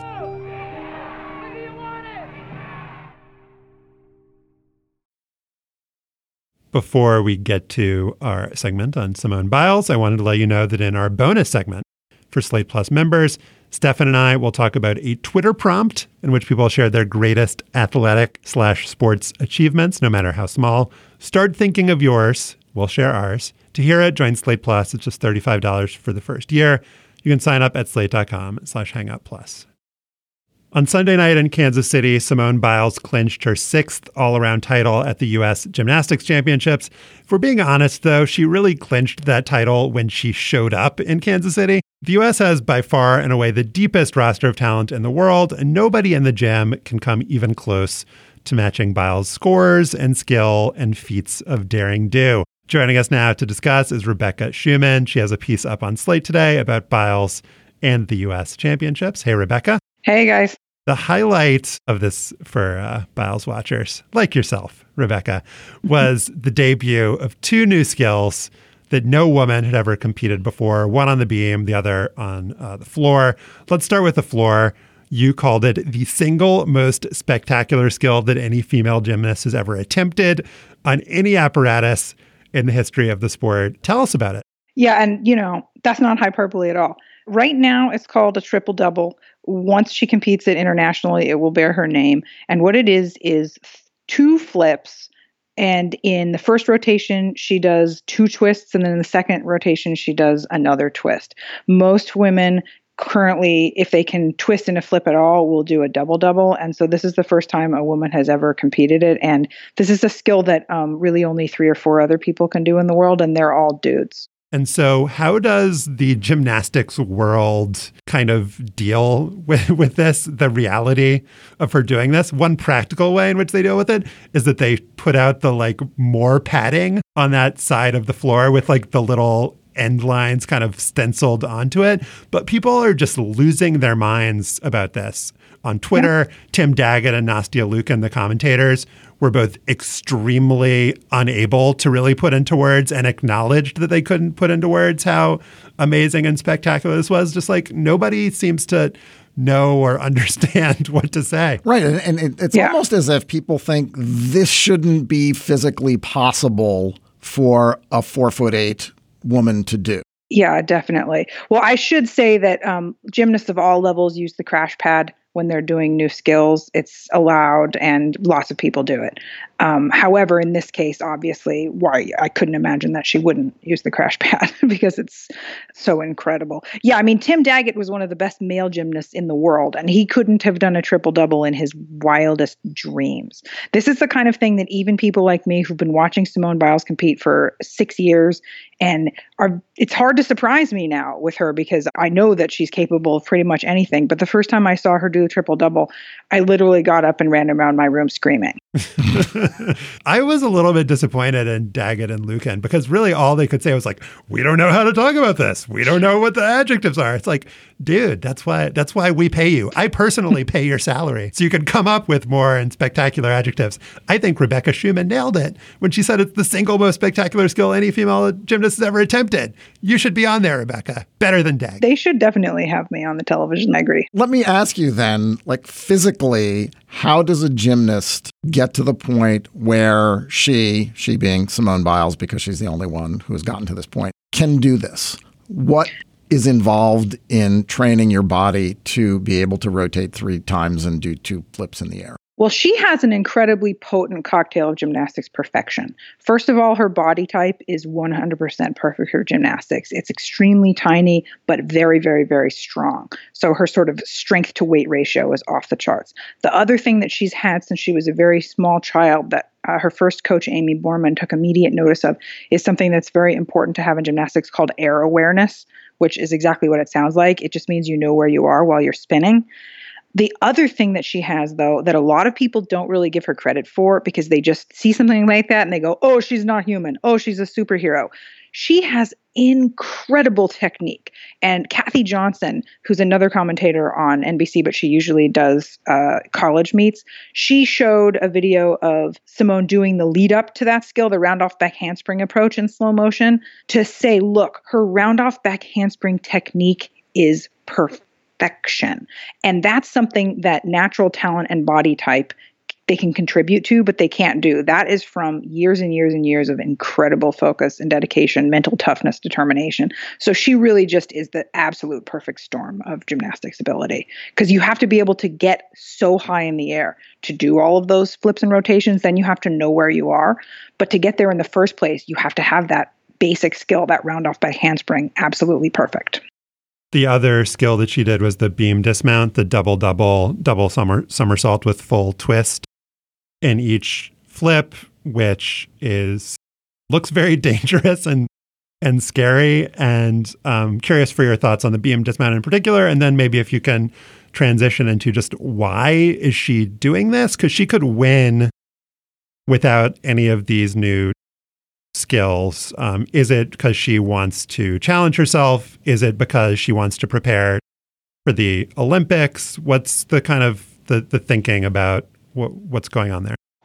Before we get to our segment on Simone Biles, I wanted to let you know that in our bonus segment for Slate Plus members, Stefan and I will talk about a Twitter prompt in which people share their greatest athletic slash sports achievements, no matter how small. Start thinking of yours. We'll share ours. To hear it, join Slate Plus. It's just thirty-five dollars for the first year. You can sign up at slate.com slash hangout plus. On Sunday night in Kansas City, Simone Biles clinched her sixth all-around title at the U S Gymnastics Championships. If we're being honest, though, she really clinched that title when she showed up in Kansas City. The U S has by far and away the deepest roster of talent in the world, and nobody in the gym can come even close to matching Biles' scores and skill and feats of daring do. Joining us now to discuss is Rebecca Schuman. She has a piece up on Slate today about Biles and the U S Championships. Hey, Rebecca. Hey, guys. The highlight of this for uh, Biles watchers, like yourself, Rebecca, was the debut of two new skills that no woman had ever competed before, one on the beam, the other on uh, the floor. Let's start with the floor. You called it the single most spectacular skill that any female gymnast has ever attempted on any apparatus in the history of the sport. Tell us about it. Yeah, and, you know, that's not hyperbole at all. Right now, it's called a triple double. Once she competes it internationally, it will bear her name. And what it is, is two flips. And in the first rotation, she does two twists. And then in the second rotation, she does another twist. Most women currently, if they can twist and a flip at all, will do a double double. And so this is the first time a woman has ever competed it. And this is a skill that um, really only three or four other people can do in the world. And they're all dudes. And so how does the gymnastics world kind of deal with, with this, the reality of her doing this? One practical way in which they deal with it is that they put out the like more padding on that side of the floor with like the little end lines kind of stenciled onto it. But people are just losing their minds about this. On Twitter, Tim Daggett and Nastia Liukin, the commentators, were both extremely unable to really put into words and acknowledged that they couldn't put into words how amazing and spectacular this was. Just like nobody seems to know or understand what to say. Right. And, and it, it's yeah. almost as if people think this shouldn't be physically possible for a four foot eight woman to do. Yeah, definitely. Well, I should say that um, gymnasts of all levels use the crash pad when they're doing new skills. It's allowed and lots of people do it. Um, however, in this case, obviously, why I couldn't imagine that she wouldn't use the crash pad because it's so incredible. Yeah, I mean, Tim Daggett was one of the best male gymnasts in the world, and he couldn't have done a triple double in his wildest dreams. This is the kind of thing that even people like me who've been watching Simone Biles compete for six years and are, it's hard to surprise me now with her because I know that she's capable of pretty much anything. But the first time I saw her do a triple double, I literally got up and ran around my room screaming. I was a little bit disappointed in Daggett and Liukin because really all they could say was like, we don't know how to talk about this. We don't know what the adjectives are. It's like, dude, that's why that's why we pay you. I personally pay your salary so you can come up with more and spectacular adjectives. I think Rebecca Schumann nailed it when she said it's the single most spectacular skill any female gymnast has ever attempted. You should be on there, Rebecca. Better than Daggett. They should definitely have me on the television. I agree. Let me ask you then, like physically, how does a gymnast get to the point where she, she being Simone Biles, because she's the only one who has gotten to this point, can do this? What is involved in training your body to be able to rotate three times and do two flips in the air? Well, she has an incredibly potent cocktail of gymnastics perfection. First of all, her body type is one hundred percent perfect for gymnastics. It's extremely tiny, but very, very, very strong. So her sort of strength to weight ratio is off the charts. The other thing that she's had since she was a very small child that uh, her first coach, Amy Borman, took immediate notice of is something that's very important to have in gymnastics called air awareness, which is exactly what it sounds like. It just means you know where you are while you're spinning. The other thing that she has, though, that a lot of people don't really give her credit for because they just see something like that and they go, oh, she's not human. Oh, she's a superhero. She has incredible technique. And Kathy Johnson, who's another commentator on N B C, but she usually does uh, college meets, she showed a video of Simone doing the lead up to that skill, the round off back handspring approach in slow motion, to say, look, her round off back handspring technique is perfect. Perfection. And that's something that natural talent and body type they can contribute to, but they can't do. That is from years and years and years of incredible focus and dedication, mental toughness, determination. So she really just is the absolute perfect storm of gymnastics ability because you have to be able to get so high in the air to do all of those flips and rotations. Then you have to know where you are. But to get there in the first place, you have to have that basic skill, that round off by handspring, absolutely perfect. The other skill that she did was the beam dismount, the double, double, double summer, somersault with full twist in each flip, which is looks very dangerous and and scary. And um, curious for your thoughts on the beam dismount in particular. And then maybe if you can transition into just why is she doing this? Because she could win without any of these new skills. Um, is it because she wants to challenge herself? Is it because she wants to prepare for the Olympics? What's the kind of the, the thinking about what, what's going on there?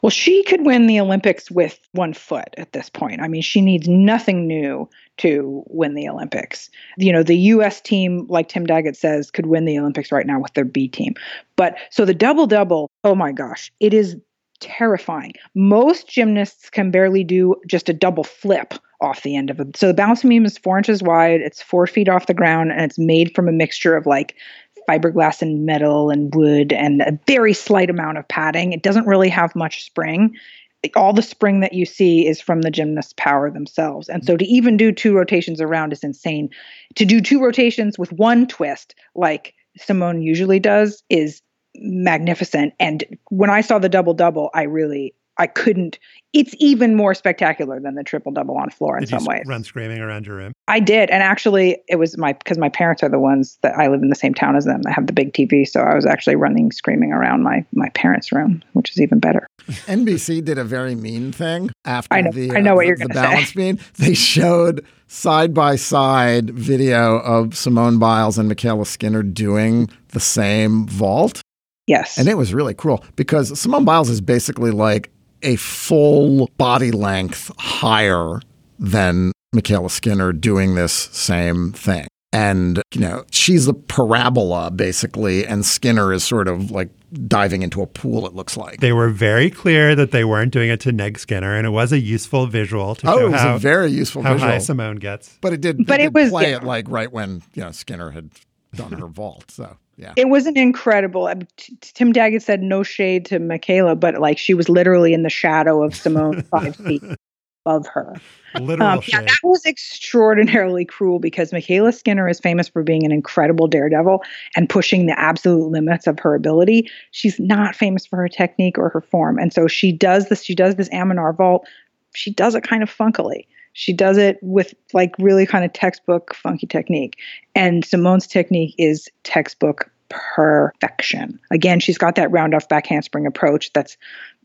Well, she could win the Olympics with one foot at this point. I mean, she needs nothing new to win the Olympics. You know, the U S team, like Tim Daggett says, could win the Olympics right now with their B team. But so the double-double, oh my gosh, it is terrifying. Most gymnasts can barely do just a double flip off the end of it. So the balancing beam is four inches wide, it's four feet off the ground, and it's made from a mixture of like fiberglass and metal and wood and a very slight amount of padding. It doesn't really have much spring. All the spring that you see is from the gymnast's power themselves. And so to even do two rotations around is insane. To do two rotations with one twist, like Simone usually does, is magnificent. And when I saw the double-double, I really, I couldn't, it's even more spectacular than the triple-double on floor in did some you ways. Run screaming around your room? I did. And actually, it was my, because my parents are the ones that I live in the same town as them. I have the big T V. So I was actually running, screaming around my, my parents' room, which is even better. N B C did a very mean thing after I know, the, I know uh, what the, you're the gonna balance say. beam. They showed side-by-side video of Simone Biles and Michaela Skinner doing the same vault. Yes. And it was really cruel because Simone Biles is basically like a full body length higher than Michaela Skinner doing this same thing. And, you know, she's the parabola basically, and Skinner is sort of like diving into a pool, it looks like. They were very clear that they weren't doing it to neg Skinner, and it was a useful visual to oh, show it was how, a very useful how visual. high Simone gets. But it did, but it, it did was, play yeah. it like right when, you know, Skinner had done her vault. So, yeah. It was an incredible, I mean, t- Tim Daggett said no shade to Michaela, but like she was literally in the shadow of Simone five feet above her. Literal um, shade. Yeah, that was extraordinarily cruel because Michaela Skinner is famous for being an incredible daredevil and pushing the absolute limits of her ability. She's not famous for her technique or her form. And so she does this, she does this Aminar vault. She does it kind of funkily. She does it with like really kind of textbook funky technique. And Simone's technique is textbook perfection. Again, she's got that round off back handspring approach that's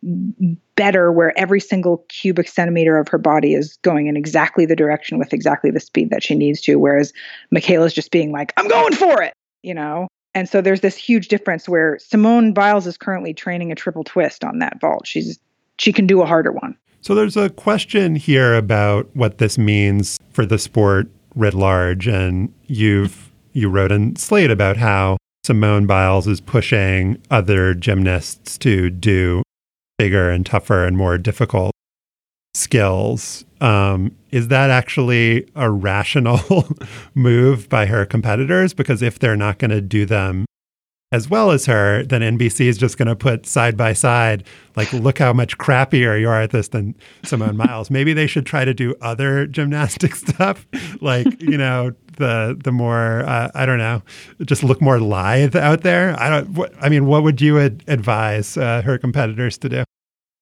better where every single cubic centimeter of her body is going in exactly the direction with exactly the speed that she needs to. Whereas Michaela's just being like, I'm going for it, you know? And so there's this huge difference where Simone Biles is currently training a triple twist on that vault. She's, she can do a harder one. So there's a question here about what this means for the sport writ large. And you've you wrote in Slate about how Simone Biles is pushing other gymnasts to do bigger and tougher and more difficult skills. Um, is that actually a rational move by her competitors? Because if they're not going to do them as well as her, then N B C is just going to put side by side, like, look how much crappier you are at this than Simone Biles. Maybe they should try to do other gymnastic stuff, like, you know, the the more, uh, I don't know, just look more lithe out there. I don't, what, I mean, what would you ad- advise uh, her competitors to do?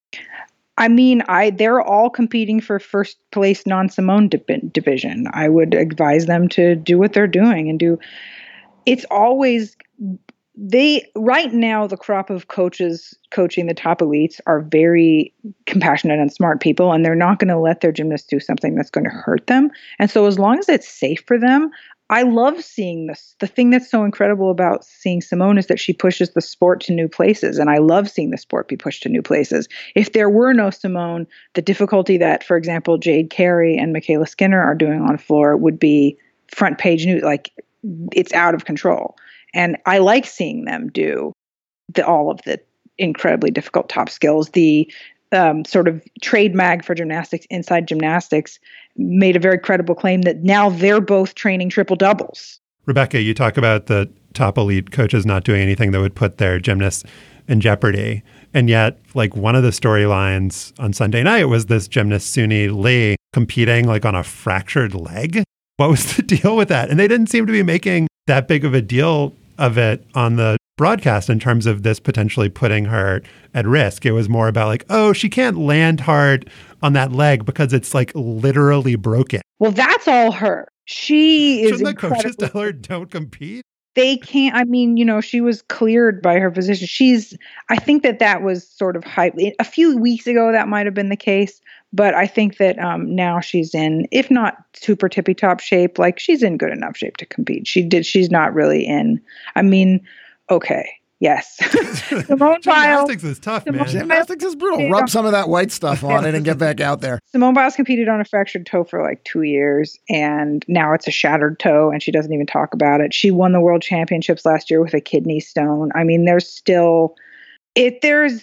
I mean, I they're all competing for first place non-Simone di- division. I would advise them to do what they're doing and do. It's always they right now the crop of coaches coaching the top elites are very compassionate and smart people, and they're not going to let their gymnasts do something that's going to hurt them. And so as long as it's safe for them, I love seeing this. The thing that's so incredible about seeing Simone is that she pushes the sport to new places. And I love seeing the sport be pushed to new places. If there were no Simone, the difficulty that, for example, Jade Carey and Michaela Skinner are doing on floor would be front page news. Like, it's out of control. And I like seeing them do the, all of the incredibly difficult top skills. The um, sort of trade mag for gymnastics, Inside Gymnastics, made a very credible claim that now they're both training triple doubles. Rebecca, you talk about the top elite coaches not doing anything that would put their gymnasts in jeopardy. And yet, like, one of the storylines on Sunday night was this gymnast, Suni Lee, competing like on a fractured leg. What was the deal with that? And they didn't seem to be making that big of a deal of it on the broadcast in terms of this potentially putting her at risk. It was more about like, oh, she can't land hard on that leg because it's like literally broken. Well, that's all her. She is Shouldn't the coaches tell her don't compete? They can't, I mean, you know, she was cleared by her physician. She's, I think that that was sort of hype. A few weeks ago, that might have been the case. But I think that um, now she's in, if not super tippy top shape, like she's in good enough shape to compete. She did, she's not really in, I mean, okay, Yes. Simone Gymnastics Biles, is tough, Simone, man. Gymnastics is brutal. Rub some of that white stuff on it and get back out there. Simone Biles competed on a fractured toe for like two years, and now it's a shattered toe, and she doesn't even talk about it. She won the world championships last year with a kidney stone. I mean, there's still it. There's,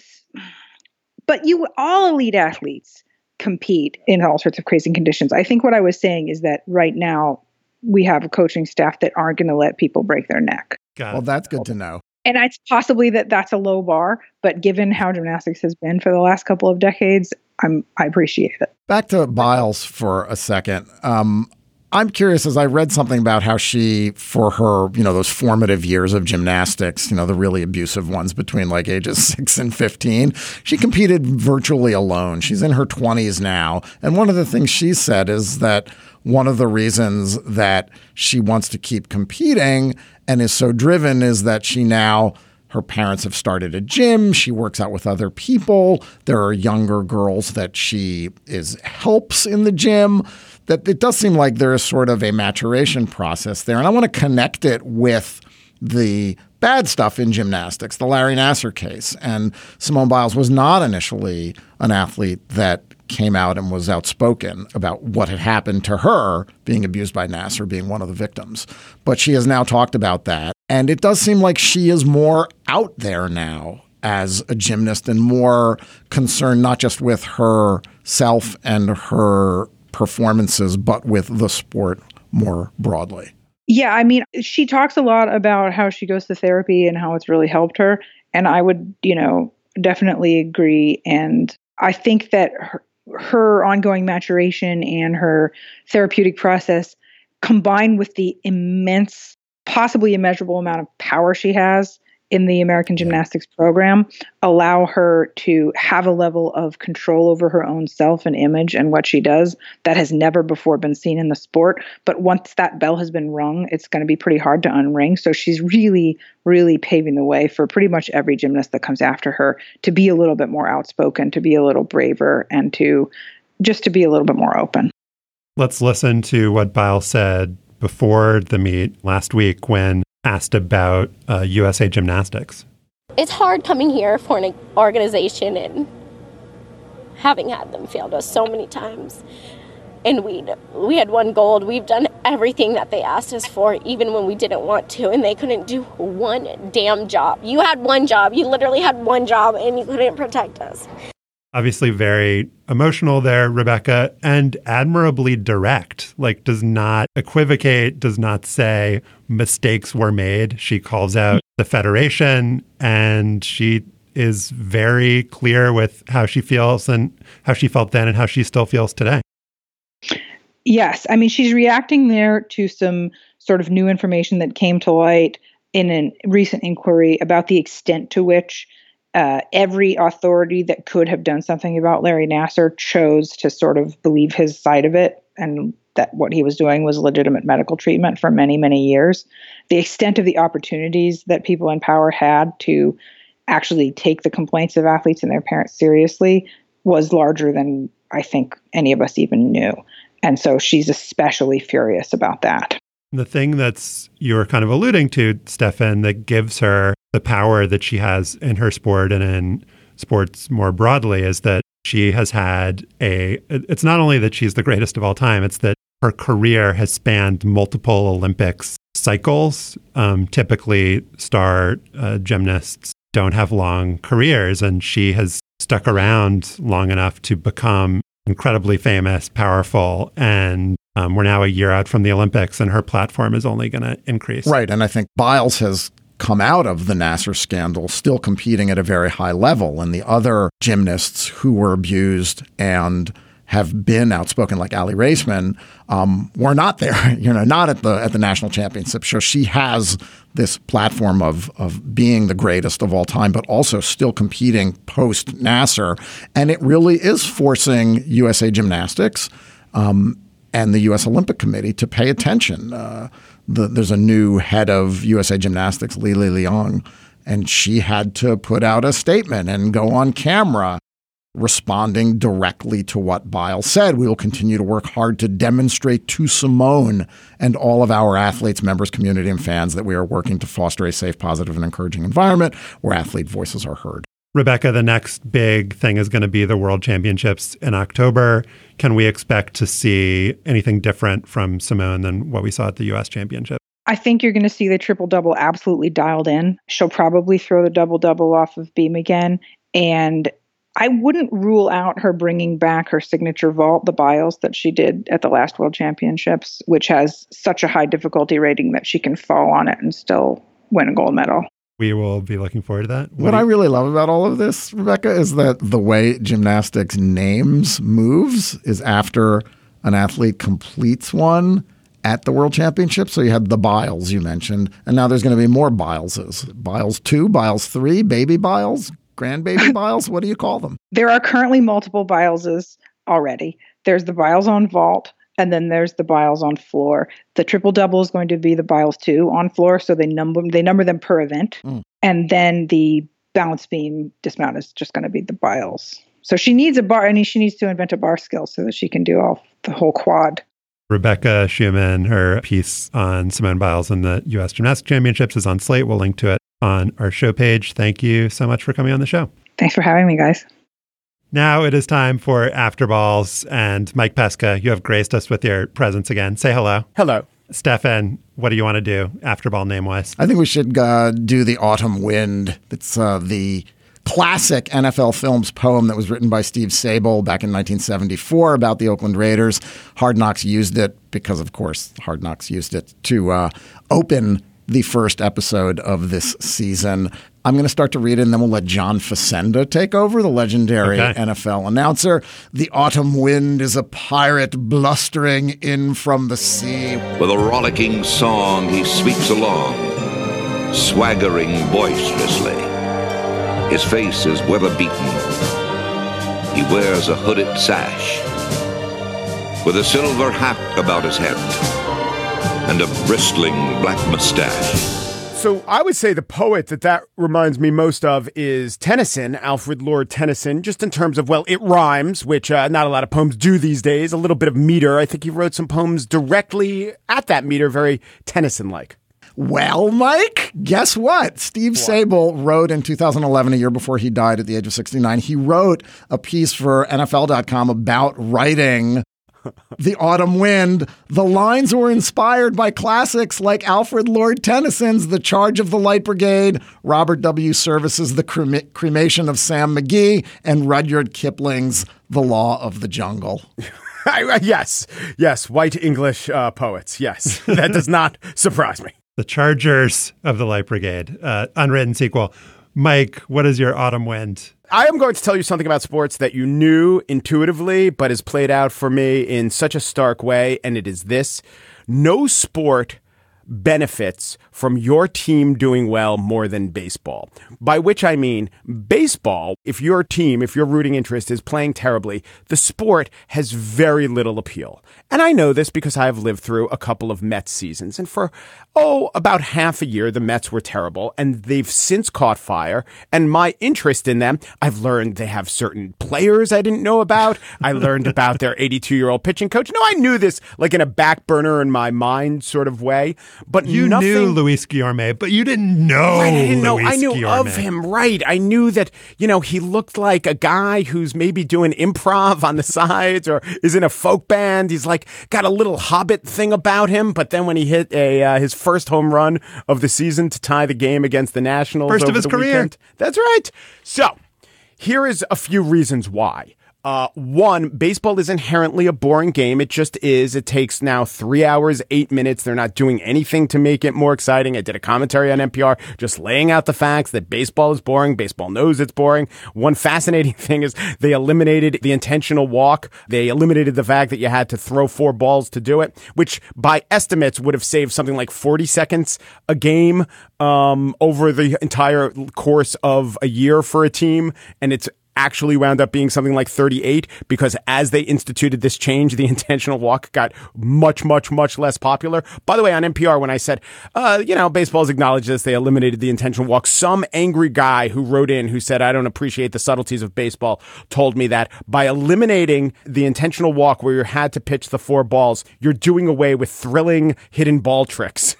but you all elite athletes compete in all sorts of crazy conditions. I think what I was saying is that right now we have a coaching staff that aren't going to let people break their neck. Well, that's good to know. And it's possibly that that's a low bar, but given how gymnastics has been for the last couple of decades, I'm I appreciate it. Back to Biles for a second. Um, I'm curious, as I read something about how she, for her, you know, those formative years of gymnastics, you know, the really abusive ones between like ages six and fifteen, she competed virtually alone. She's in her twenties now. And one of the things she said is that one of the reasons that she wants to keep competing and is so driven is that she now, her parents have started a gym. She works out with other people. There are younger girls that she is helps in the gym. That it does seem like there is sort of a maturation process there. And I want to connect it with the bad stuff in gymnastics, the Larry Nassar case. And Simone Biles was not initially an athlete that came out and was outspoken about what had happened to her being abused by Nassar, being one of the victims. But she has now talked about that. And it does seem like she is more out there now as a gymnast and more concerned not just with herself and her performances, but with the sport more broadly. Yeah, I mean, she talks a lot about how she goes to therapy and how it's really helped her. And I would, you know, definitely agree. And I think that her, her ongoing maturation and her therapeutic process, combined with the immense, possibly immeasurable amount of power she has in the American gymnastics program, allow her to have a level of control over her own self and image and what she does that has never before been seen in the sport. But once that bell has been rung, it's going to be pretty hard to unring. So she's really, really paving the way for pretty much every gymnast that comes after her to be a little bit more outspoken, to be a little braver, and to just to be a little bit more open. Let's listen to what Biles said before the meet last week when asked about uh, U S A Gymnastics. It's hard coming here for an organization and having had them failed us so many times. And we we had won gold. We've done everything that they asked us for, even when we didn't want to, and they couldn't do one damn job. You had one job. You literally had one job, and you couldn't protect us. Obviously very emotional there, Rebecca, and admirably direct, like does not equivocate, does not say mistakes were made. She calls out the federation, and she is very clear with how she feels and how she felt then and how she still feels today. Yes. I mean, she's reacting there to some sort of new information that came to light in a recent inquiry about the extent to which Uh, every authority that could have done something about Larry Nassar chose to sort of believe his side of it, and that what he was doing was legitimate medical treatment for many, many years. The extent of the opportunities that people in power had to actually take the complaints of athletes and their parents seriously was larger than I think any of us even knew. And so she's especially furious about that. The thing that's you're kind of alluding to, Stefan, that gives her the power that she has in her sport and in sports more broadly is that she has had a, it's not only that she's the greatest of all time, it's that her career has spanned multiple Olympics cycles. Um, typically, star uh, gymnasts don't have long careers, and she has stuck around long enough to become incredibly famous, powerful, and um, we're now a year out from the Olympics, and her platform is only going to increase. Right, and I think Biles has come out of the Nassar scandal still competing at a very high level, and the other gymnasts who were abused and have been outspoken, like Aly Raisman, um, were not there, you know, not at the at the national championship. So she has this platform of of being the greatest of all time, but also still competing post Nassar, and it really is forcing U S A Gymnastics um, and the U S Olympic Committee to pay attention. Uh, the, there's a new head of U S A Gymnastics, Lili Leong, and she had to put out a statement and go on camera. responding directly to what Biles said. We will continue to work hard to demonstrate to Simone and all of our athletes, members, community, and fans that we are working to foster a safe, positive, and encouraging environment where athlete voices are heard. Rebecca, the next big thing is going to be the World Championships in October. Can we expect to see anything different from Simone than what we saw at the U S Championship? I think you're going to see the triple-double absolutely dialed in. She'll probably throw the double-double off of beam again. And I wouldn't rule out her bringing back her signature vault, the Biles that she did at the last World Championships, which has such a high difficulty rating that she can fall on it and still win a gold medal. We will be looking forward to that. What, what I really love about all of this, Rebecca, is that the way gymnastics names moves is after an athlete completes one at the World Championship. So you had the Biles you mentioned, and now there's going to be more Bileses. Biles two, Biles three, baby Biles, grandbaby Biles. What do you call them? There are currently multiple Bileses already. There's the Biles on vault, and then there's the Biles on floor. The triple double is going to be the Biles two on floor, so they number they number them per event. Mm. And then the balance beam dismount is just going to be the Biles. So she needs a bar, and she needs to invent a bar skill so that she can do all the whole quad. Rebecca Schumann, her piece on Simone Biles and the U S Gymnastics Championships is on Slate. We'll link to it on our show page. Thank you so much for coming on the show. Thanks for having me, guys. Now it is time for After Balls, and Mike Pesca, you have graced us with your presence again. Say hello. Hello. Stefan, what do you want to do After Ball name-wise? I think we should uh, do The Autumn Wind. It's uh, the classic N F L Films poem that was written by Steve Sabol back in nineteen seventy-four about the Oakland Raiders. Hard Knocks used it because, of course, Hard Knocks used it to uh, open the first episode of this season. I'm going to start to read it, and then we'll let John Facenda take over, the legendary okay. N F L announcer. The autumn wind is a pirate blustering in from the sea. With a rollicking song, he sweeps along, swaggering boisterously. His face is weather-beaten. He wears a hooded sash with a silver hat about his head and a bristling black mustache. So I would say the poet that that reminds me most of is Tennyson, Alfred Lord Tennyson, just in terms of, well, it rhymes, which uh, not a lot of poems do these days, a little bit of meter. I think he wrote some poems directly at that meter, very Tennyson-like. Well, Mike, guess what? Steve what? Sabol wrote in two thousand eleven, a year before he died at the age of sixty-nine, he wrote a piece for N F L dot com about writing The Autumn Wind. The lines were inspired by classics like Alfred Lord Tennyson's The Charge of the Light Brigade, Robert W. Service's The Crema- Cremation of Sam McGee, and Rudyard Kipling's The Law of the Jungle. Yes, yes, white English uh, poets. Yes, that does not surprise me. The Chargers of the Light Brigade, uh, unwritten sequel. Mike, what is your autumn wind? I am going to tell you something about sports that you knew intuitively, but has played out for me in such a stark way, and it is this. No sport benefits from your team doing well more than baseball. By which I mean baseball, if your team, if your rooting interest is playing terribly, the sport has very little appeal. And I know this because I have lived through a couple of Mets seasons. And for, oh, about half a year, the Mets were terrible. And they've since caught fire. And my interest in them, I've learned they have certain players I didn't know about. I learned about their eighty-two-year-old pitching coach. No, I knew this like in a back burner in my mind sort of way. But you nothing, knew Luis Guillorme, but you didn't know right, I didn't know. Luis I knew Guillorme. of him, right. I knew that, you know, he looked like a guy who's maybe doing improv on the sides or is in a folk band. He's like got a little Hobbit thing about him. But then when he hit a uh, his first home run of the season to tie the game against the Nationals, first over of his the career. Weekend, that's right. So here is a few reasons why. Uh, one, baseball is inherently a boring game. It just is. It takes now three hours, eight minutes. They're not doing anything to make it more exciting. I did a commentary on N P R just laying out the facts that baseball is boring. Baseball knows it's boring. One fascinating thing is they eliminated the intentional walk. They eliminated the fact that you had to throw four balls to do it, which by estimates would have saved something like forty seconds a game um, over the entire course of a year for a team. And it's actually wound up being something like thirty-eight because as they instituted this change, the intentional walk got much, much, much less popular. By the way, on N P R, when I said, uh, you know, baseball's acknowledged this, they eliminated the intentional walk, some angry guy who wrote in who said, I don't appreciate the subtleties of baseball, told me that by eliminating the intentional walk where you had to pitch the four balls, you're doing away with thrilling hidden ball tricks.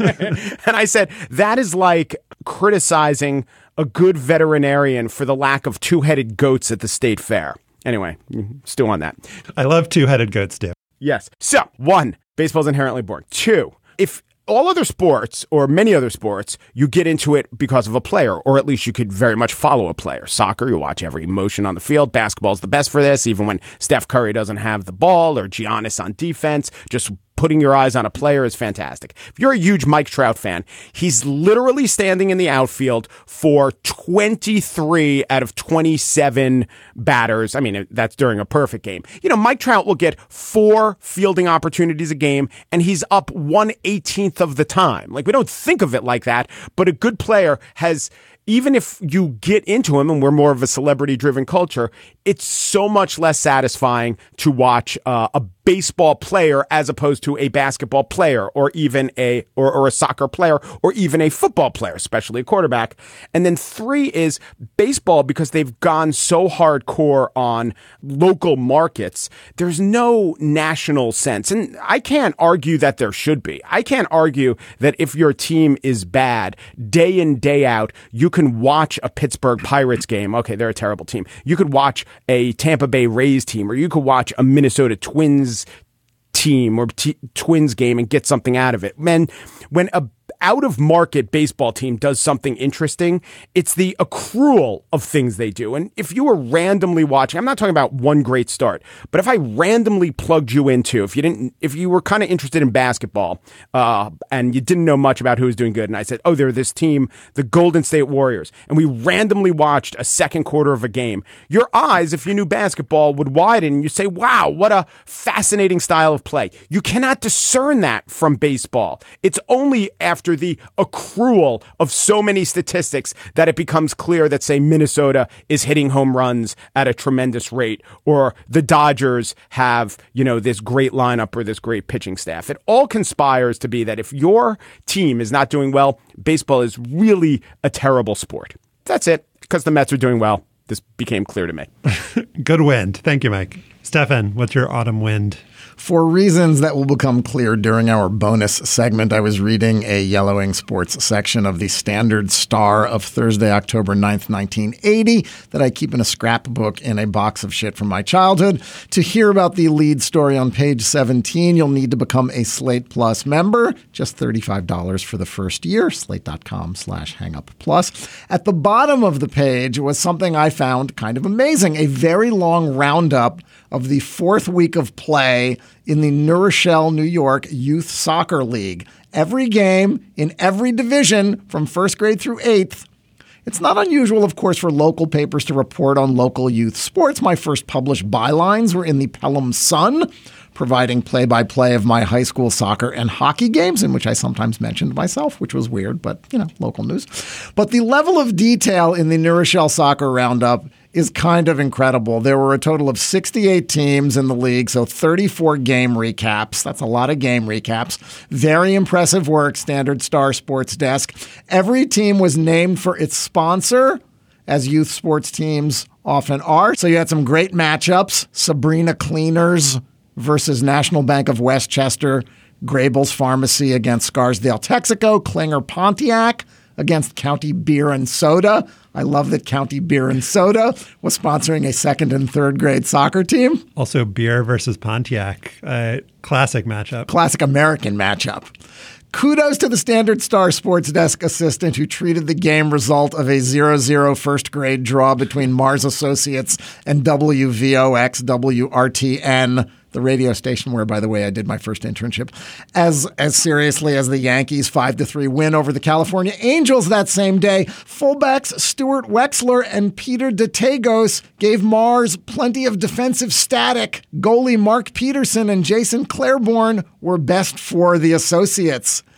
And I said, that is like criticizing a good veterinarian for the lack of two-headed goats at the state fair. Anyway, still on that. I love two-headed goats, too. Yes. So, one, baseball's inherently boring. Two, if all other sports, or many other sports, you get into it because of a player, or at least you could very much follow a player. Soccer, you watch every motion on the field. Basketball's the best for this, even when Steph Curry doesn't have the ball, or Giannis on defense. Just putting your eyes on a player is fantastic. If you're a huge Mike Trout fan, he's literally standing in the outfield for twenty-three out of twenty-seven batters. I mean, that's during a perfect game. You know, Mike Trout will get four fielding opportunities a game, and he's up one eighteenth of the time. Like, we don't think of it like that, but a good player has... Even if you get into him, and we're more of a celebrity-driven culture, it's so much less satisfying to watch uh, a baseball player as opposed to a basketball player, or even a or, or a soccer player, or even a football player, especially a quarterback. And then three is baseball, because they've gone so hardcore on local markets. There's no national sense, and I can't argue that there should be. I can't argue that if your team is bad day in, day out, you can watch a Pittsburgh Pirates game. Okay, they're a terrible team. You could watch a Tampa Bay Rays team, or you could watch a Minnesota Twins team or t- Twins game and get something out of it. Man, when a out-of-market baseball team does something interesting, it's the accrual of things they do. And if you were randomly watching, I'm not talking about one great start, but if I randomly plugged you into, if you didn't, if you were kind of interested in basketball uh, and you didn't know much about who was doing good, and I said, oh, they're this team, the Golden State Warriors, and we randomly watched a second quarter of a game, your eyes, if you knew basketball, would widen and you say, wow, what a fascinating style of play. You cannot discern that from baseball. It's only after the accrual of so many statistics that it becomes clear that, say, Minnesota is hitting home runs at a tremendous rate, or the Dodgers have, you know, this great lineup or this great pitching staff. It all conspires to be that if your team is not doing well, baseball is really a terrible sport. That's it. Because the Mets are doing well, this became clear to me. Good wind. Thank you, Mike. Stefan, what's your autumn wind? For reasons that will become clear during our bonus segment, I was reading a Yellowing Sports section of the Standard Star of Thursday, October ninth, nineteen eighty, that I keep in a scrapbook in a box of shit from my childhood. To hear about the lead story on page seventeen, you'll need to become a Slate Plus member. Just thirty-five dollars for the first year. Slate.com slash hangup plus. At the bottom of the page was something I found kind of amazing, a very long roundup of the fourth week of play in the New Rochelle, New York Youth Soccer League. Every game in every division from first grade through eighth. It's not unusual, of course, for local papers to report on local youth sports. My first published bylines were in the Pelham Sun, providing play-by-play of my high school soccer and hockey games, in which I sometimes mentioned myself, which was weird, but, you know, local news. But the level of detail in the New Rochelle Soccer Roundup is kind of incredible. There were a total of sixty-eight teams in the league, so thirty-four game recaps. That's a lot of game recaps. Very impressive work, Standard Star Sports Desk. Every team was named for its sponsor, as youth sports teams often are. So you had some great matchups. Sabrina Cleaners versus National Bank of Westchester, Grable's Pharmacy against Scarsdale Texaco, Klinger Pontiac against County Beer and Soda. I love that County Beer and Soda was sponsoring a second and third grade soccer team. Also Beer versus Pontiac, uh, classic matchup. Classic American matchup. Kudos to the Standard Star Sports Desk assistant who treated the game result of a zero zero first grade draw between Mars Associates and W V O X W R T N, the radio station where, by the way, I did my first internship, as as seriously as the Yankees' five to three win over the California Angels that same day. Fullbacks Stuart Wexler and Peter DeTagos gave Mars plenty of defensive static. Goalie Mark Peterson and Jason Claiborne were best for the Associates.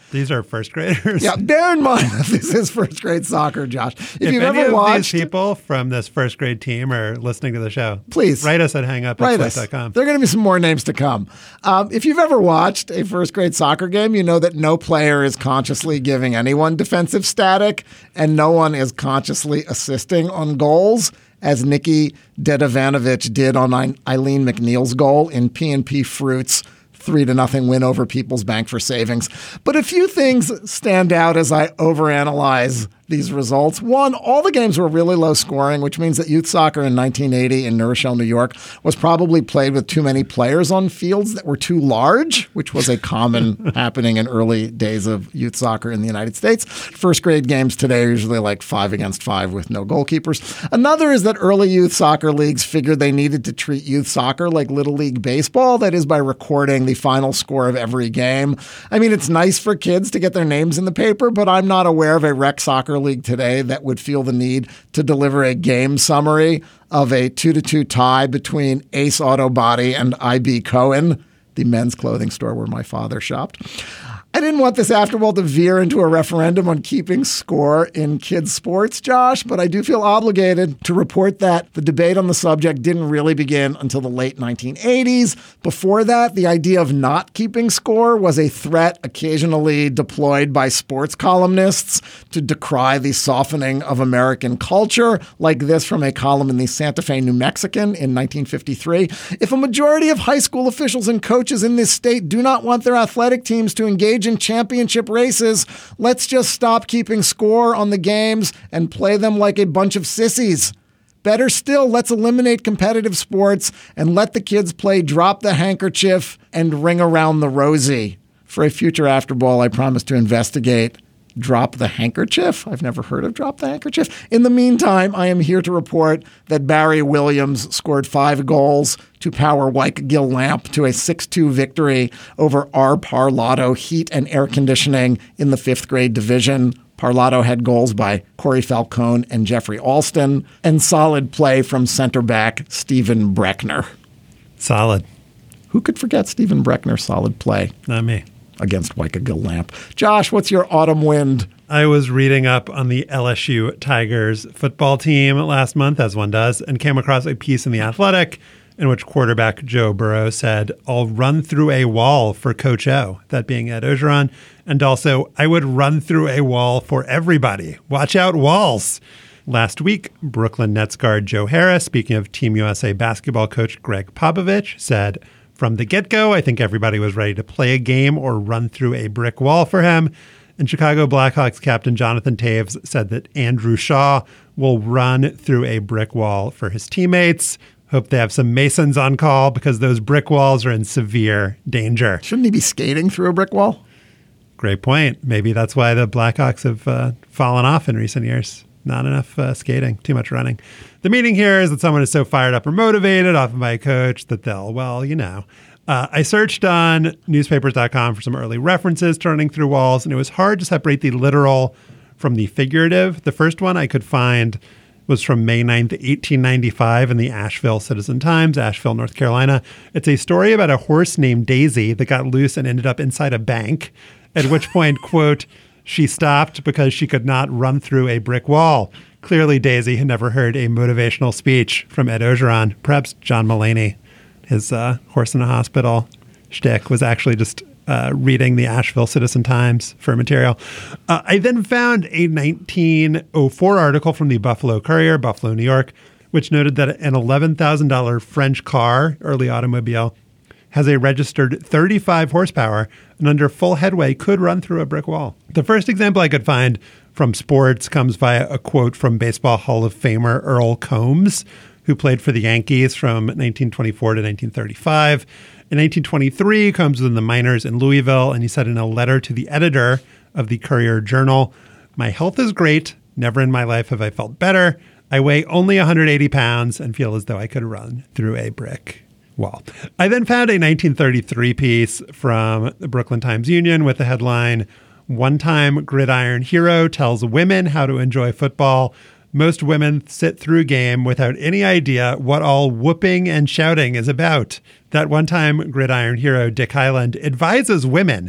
These are first graders. Yeah, bear in mind that this is first grade soccer, Josh. If, if you've any ever of watched, these people from this first grade team are listening to the show, please write us at hangup write at us. slate dot com. There are going to be some more names to come. Um, if you've ever watched a first grade soccer game, you know that no player is consciously giving anyone defensive static, and no one is consciously assisting on goals, as Nikki Dedivanovic did on Eileen McNeil's goal in P and P Fruit's three to nothing win over People's Bank for Savings. But a few things stand out as I overanalyze these results. One, all the games were really low scoring, which means that youth soccer in nineteen eighty in New Rochelle, New York, was probably played with too many players on fields that were too large, which was a common happening in early days of youth soccer in the United States. First grade games today are usually like five against five with no goalkeepers. Another is that early youth soccer leagues figured they needed to treat youth soccer like Little League Baseball, that is by recording the final score of every game. I mean, it's nice for kids to get their names in the paper, but I'm not aware of a rec soccer league today that would feel the need to deliver a game summary of a two to two tie between Ace Auto Body and I B Cohen, the men's clothing store where my father shopped. I didn't want this after all to veer into a referendum on keeping score in kids' sports, Josh, but I do feel obligated to report that the debate on the subject didn't really begin until the late nineteen eighties. Before that, the idea of not keeping score was a threat occasionally deployed by sports columnists to decry the softening of American culture, like this from a column in the Santa Fe New Mexican in nineteen fifty-three. If a majority of high school officials and coaches in this state do not want their athletic teams to engage in championship races, let's just stop keeping score on the games and play them like a bunch of sissies. Better still, let's eliminate competitive sports and let the kids play drop the handkerchief and ring around the rosy. For a future After Ball, I promise to investigate Drop the Handkerchief. I've never heard of Drop the Handkerchief. In the meantime, I am here to report that Barry Williams scored five goals to power Wykegill Lamp to a six two victory over R. Parlato Heat and Air Conditioning in the fifth grade division. Parlato had goals by Corey Falcone and Jeffrey Alston, and solid play from center back Stephen Breckner. Solid. Who could forget Stephen Breckner's solid play? Not me. Against Wykegill Lamp. Josh, what's your autumn wind? I was reading up on the L S U Tigers football team last month, as one does, and came across a piece in The Athletic in which quarterback Joe Burrow said, "I'll run through a wall for Coach O," that being Ed Ogeron, and also, "I would run through a wall for everybody. Watch out, walls." Last week, Brooklyn Nets guard Joe Harris, speaking of Team U S A basketball coach Greg Popovich, said, "From the get-go, I think everybody was ready to play a game or run through a brick wall for him." And Chicago Blackhawks captain Jonathan Toews said that Andrew Shaw will run through a brick wall for his teammates. Hope they have some masons on call because those brick walls are in severe danger. Shouldn't he be skating through a brick wall? Great point. Maybe that's why the Blackhawks have uh, fallen off in recent years. Not enough uh, skating, too much running. The meaning here is that someone is so fired up or motivated, often by a coach, that they'll, well, you know. Uh, I searched on newspapers dot com for some early references to running through walls, and it was hard to separate the literal from the figurative. The first one I could find was from May ninth, eighteen ninety-five in the Asheville Citizen-Times, Asheville, North Carolina. It's a story about a horse named Daisy that got loose and ended up inside a bank, at which point, quote, "she stopped because she could not run through a brick wall." Clearly, Daisy had never heard a motivational speech from Ed Ogeron. Perhaps John Mulaney, his uh, horse in a hospital shtick, was actually just uh, reading the Asheville Citizen-Times for material. Uh, I then found a nineteen oh four article from the Buffalo Courier, Buffalo, New York, which noted that an eleven thousand dollars French car, early automobile, has a registered thirty-five horsepower and under full headway could run through a brick wall. The first example I could find from sports comes via a quote from Baseball Hall of Famer Earl Combs, who played for the Yankees from nineteen twenty-four to nineteen thirty-five. In nineteen twenty-three, Combs was in the minors in Louisville, and he said in a letter to the editor of the Courier Journal, "My health is great. Never in my life have I felt better. I weigh only one hundred eighty pounds and feel as though I could run through a brick wall." I then found a nineteen thirty-three piece from the Brooklyn Times-Union with the headline, "One-time gridiron hero tells women how to enjoy football. Most women sit through a game without any idea what all whooping and shouting is about." That one-time gridiron hero, Dick Highland, advises women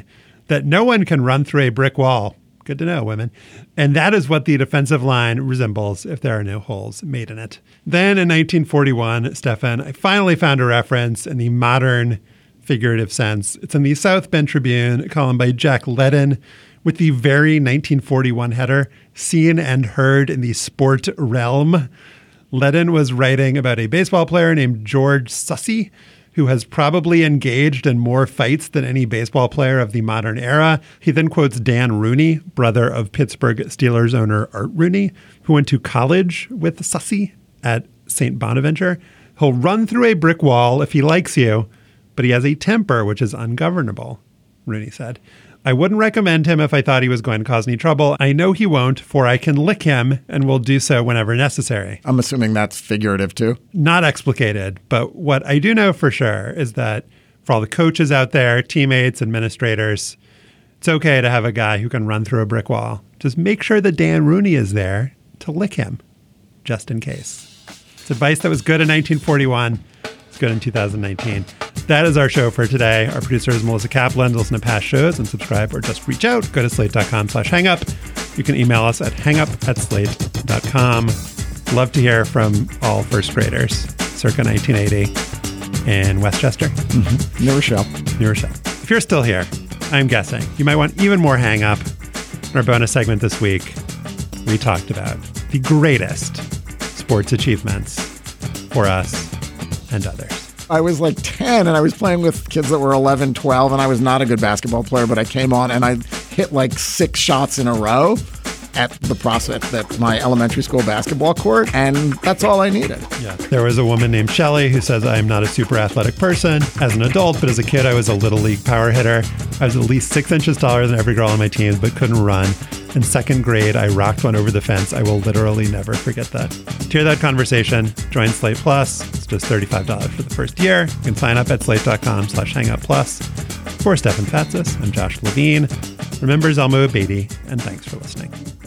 that no one can run through a brick wall. Good to know, women. And that is what the defensive line resembles if there are no holes made in it. Then in nineteen forty-one, Stefan, I finally found a reference in the modern figurative sense. It's in the South Bend Tribune, column by Jack Ledden, with the very nineteen forty-one header, Seen and Heard in the Sport Realm. Ledden was writing about a baseball player named George Sussey, who has probably engaged in more fights than any baseball player of the modern era. He then quotes Dan Rooney, brother of Pittsburgh Steelers owner Art Rooney, who went to college with Sussey at Saint Bonaventure. He'll run through a brick wall if he likes you, but he has a temper which is ungovernable, Rooney said. I wouldn't recommend him if I thought he was going to cause any trouble. I know he won't, for I can lick him and will do so whenever necessary. I'm assuming that's figurative too. Not explicated, but what I do know for sure is that for all the coaches out there, teammates, administrators, it's okay to have a guy who can run through a brick wall. Just make sure that Dan Rooney is there to lick him, just in case. It's advice that was good in nineteen forty-one. It's good in two thousand nineteen. That is our show for today. Our producer is Melissa Kaplan. To listen to past shows and subscribe or just reach out, go to slate.com slash hangup. You can email us at hangup at slate.com. Love to hear from all first graders circa nineteen eighty in Westchester. Mm-hmm. New Rochelle. New Rochelle. If you're still here, I'm guessing you might want even more hang up. In our bonus segment this week, we talked about the greatest sports achievements for us and others. I was like ten and I was playing with kids that were eleven, twelve, and I was not a good basketball player, but I came on and I hit like six shots in a row at the prospect at my elementary school basketball court, and that's all I needed. Yeah. There was a woman named Shelley who says, I'm not a super athletic person as an adult, but as a kid, I was a little league power hitter. I was at least six inches taller than every girl on my team, but couldn't run. In second grade, I rocked one over the fence. I will literally never forget that. To hear that conversation, join Slate Plus. It's just thirty-five dollars for the first year. You can sign up at slate.com slash hangup plus. For Stefan Fatsis, I'm Josh Levine. Remember Zelma Beatty, and thanks for listening.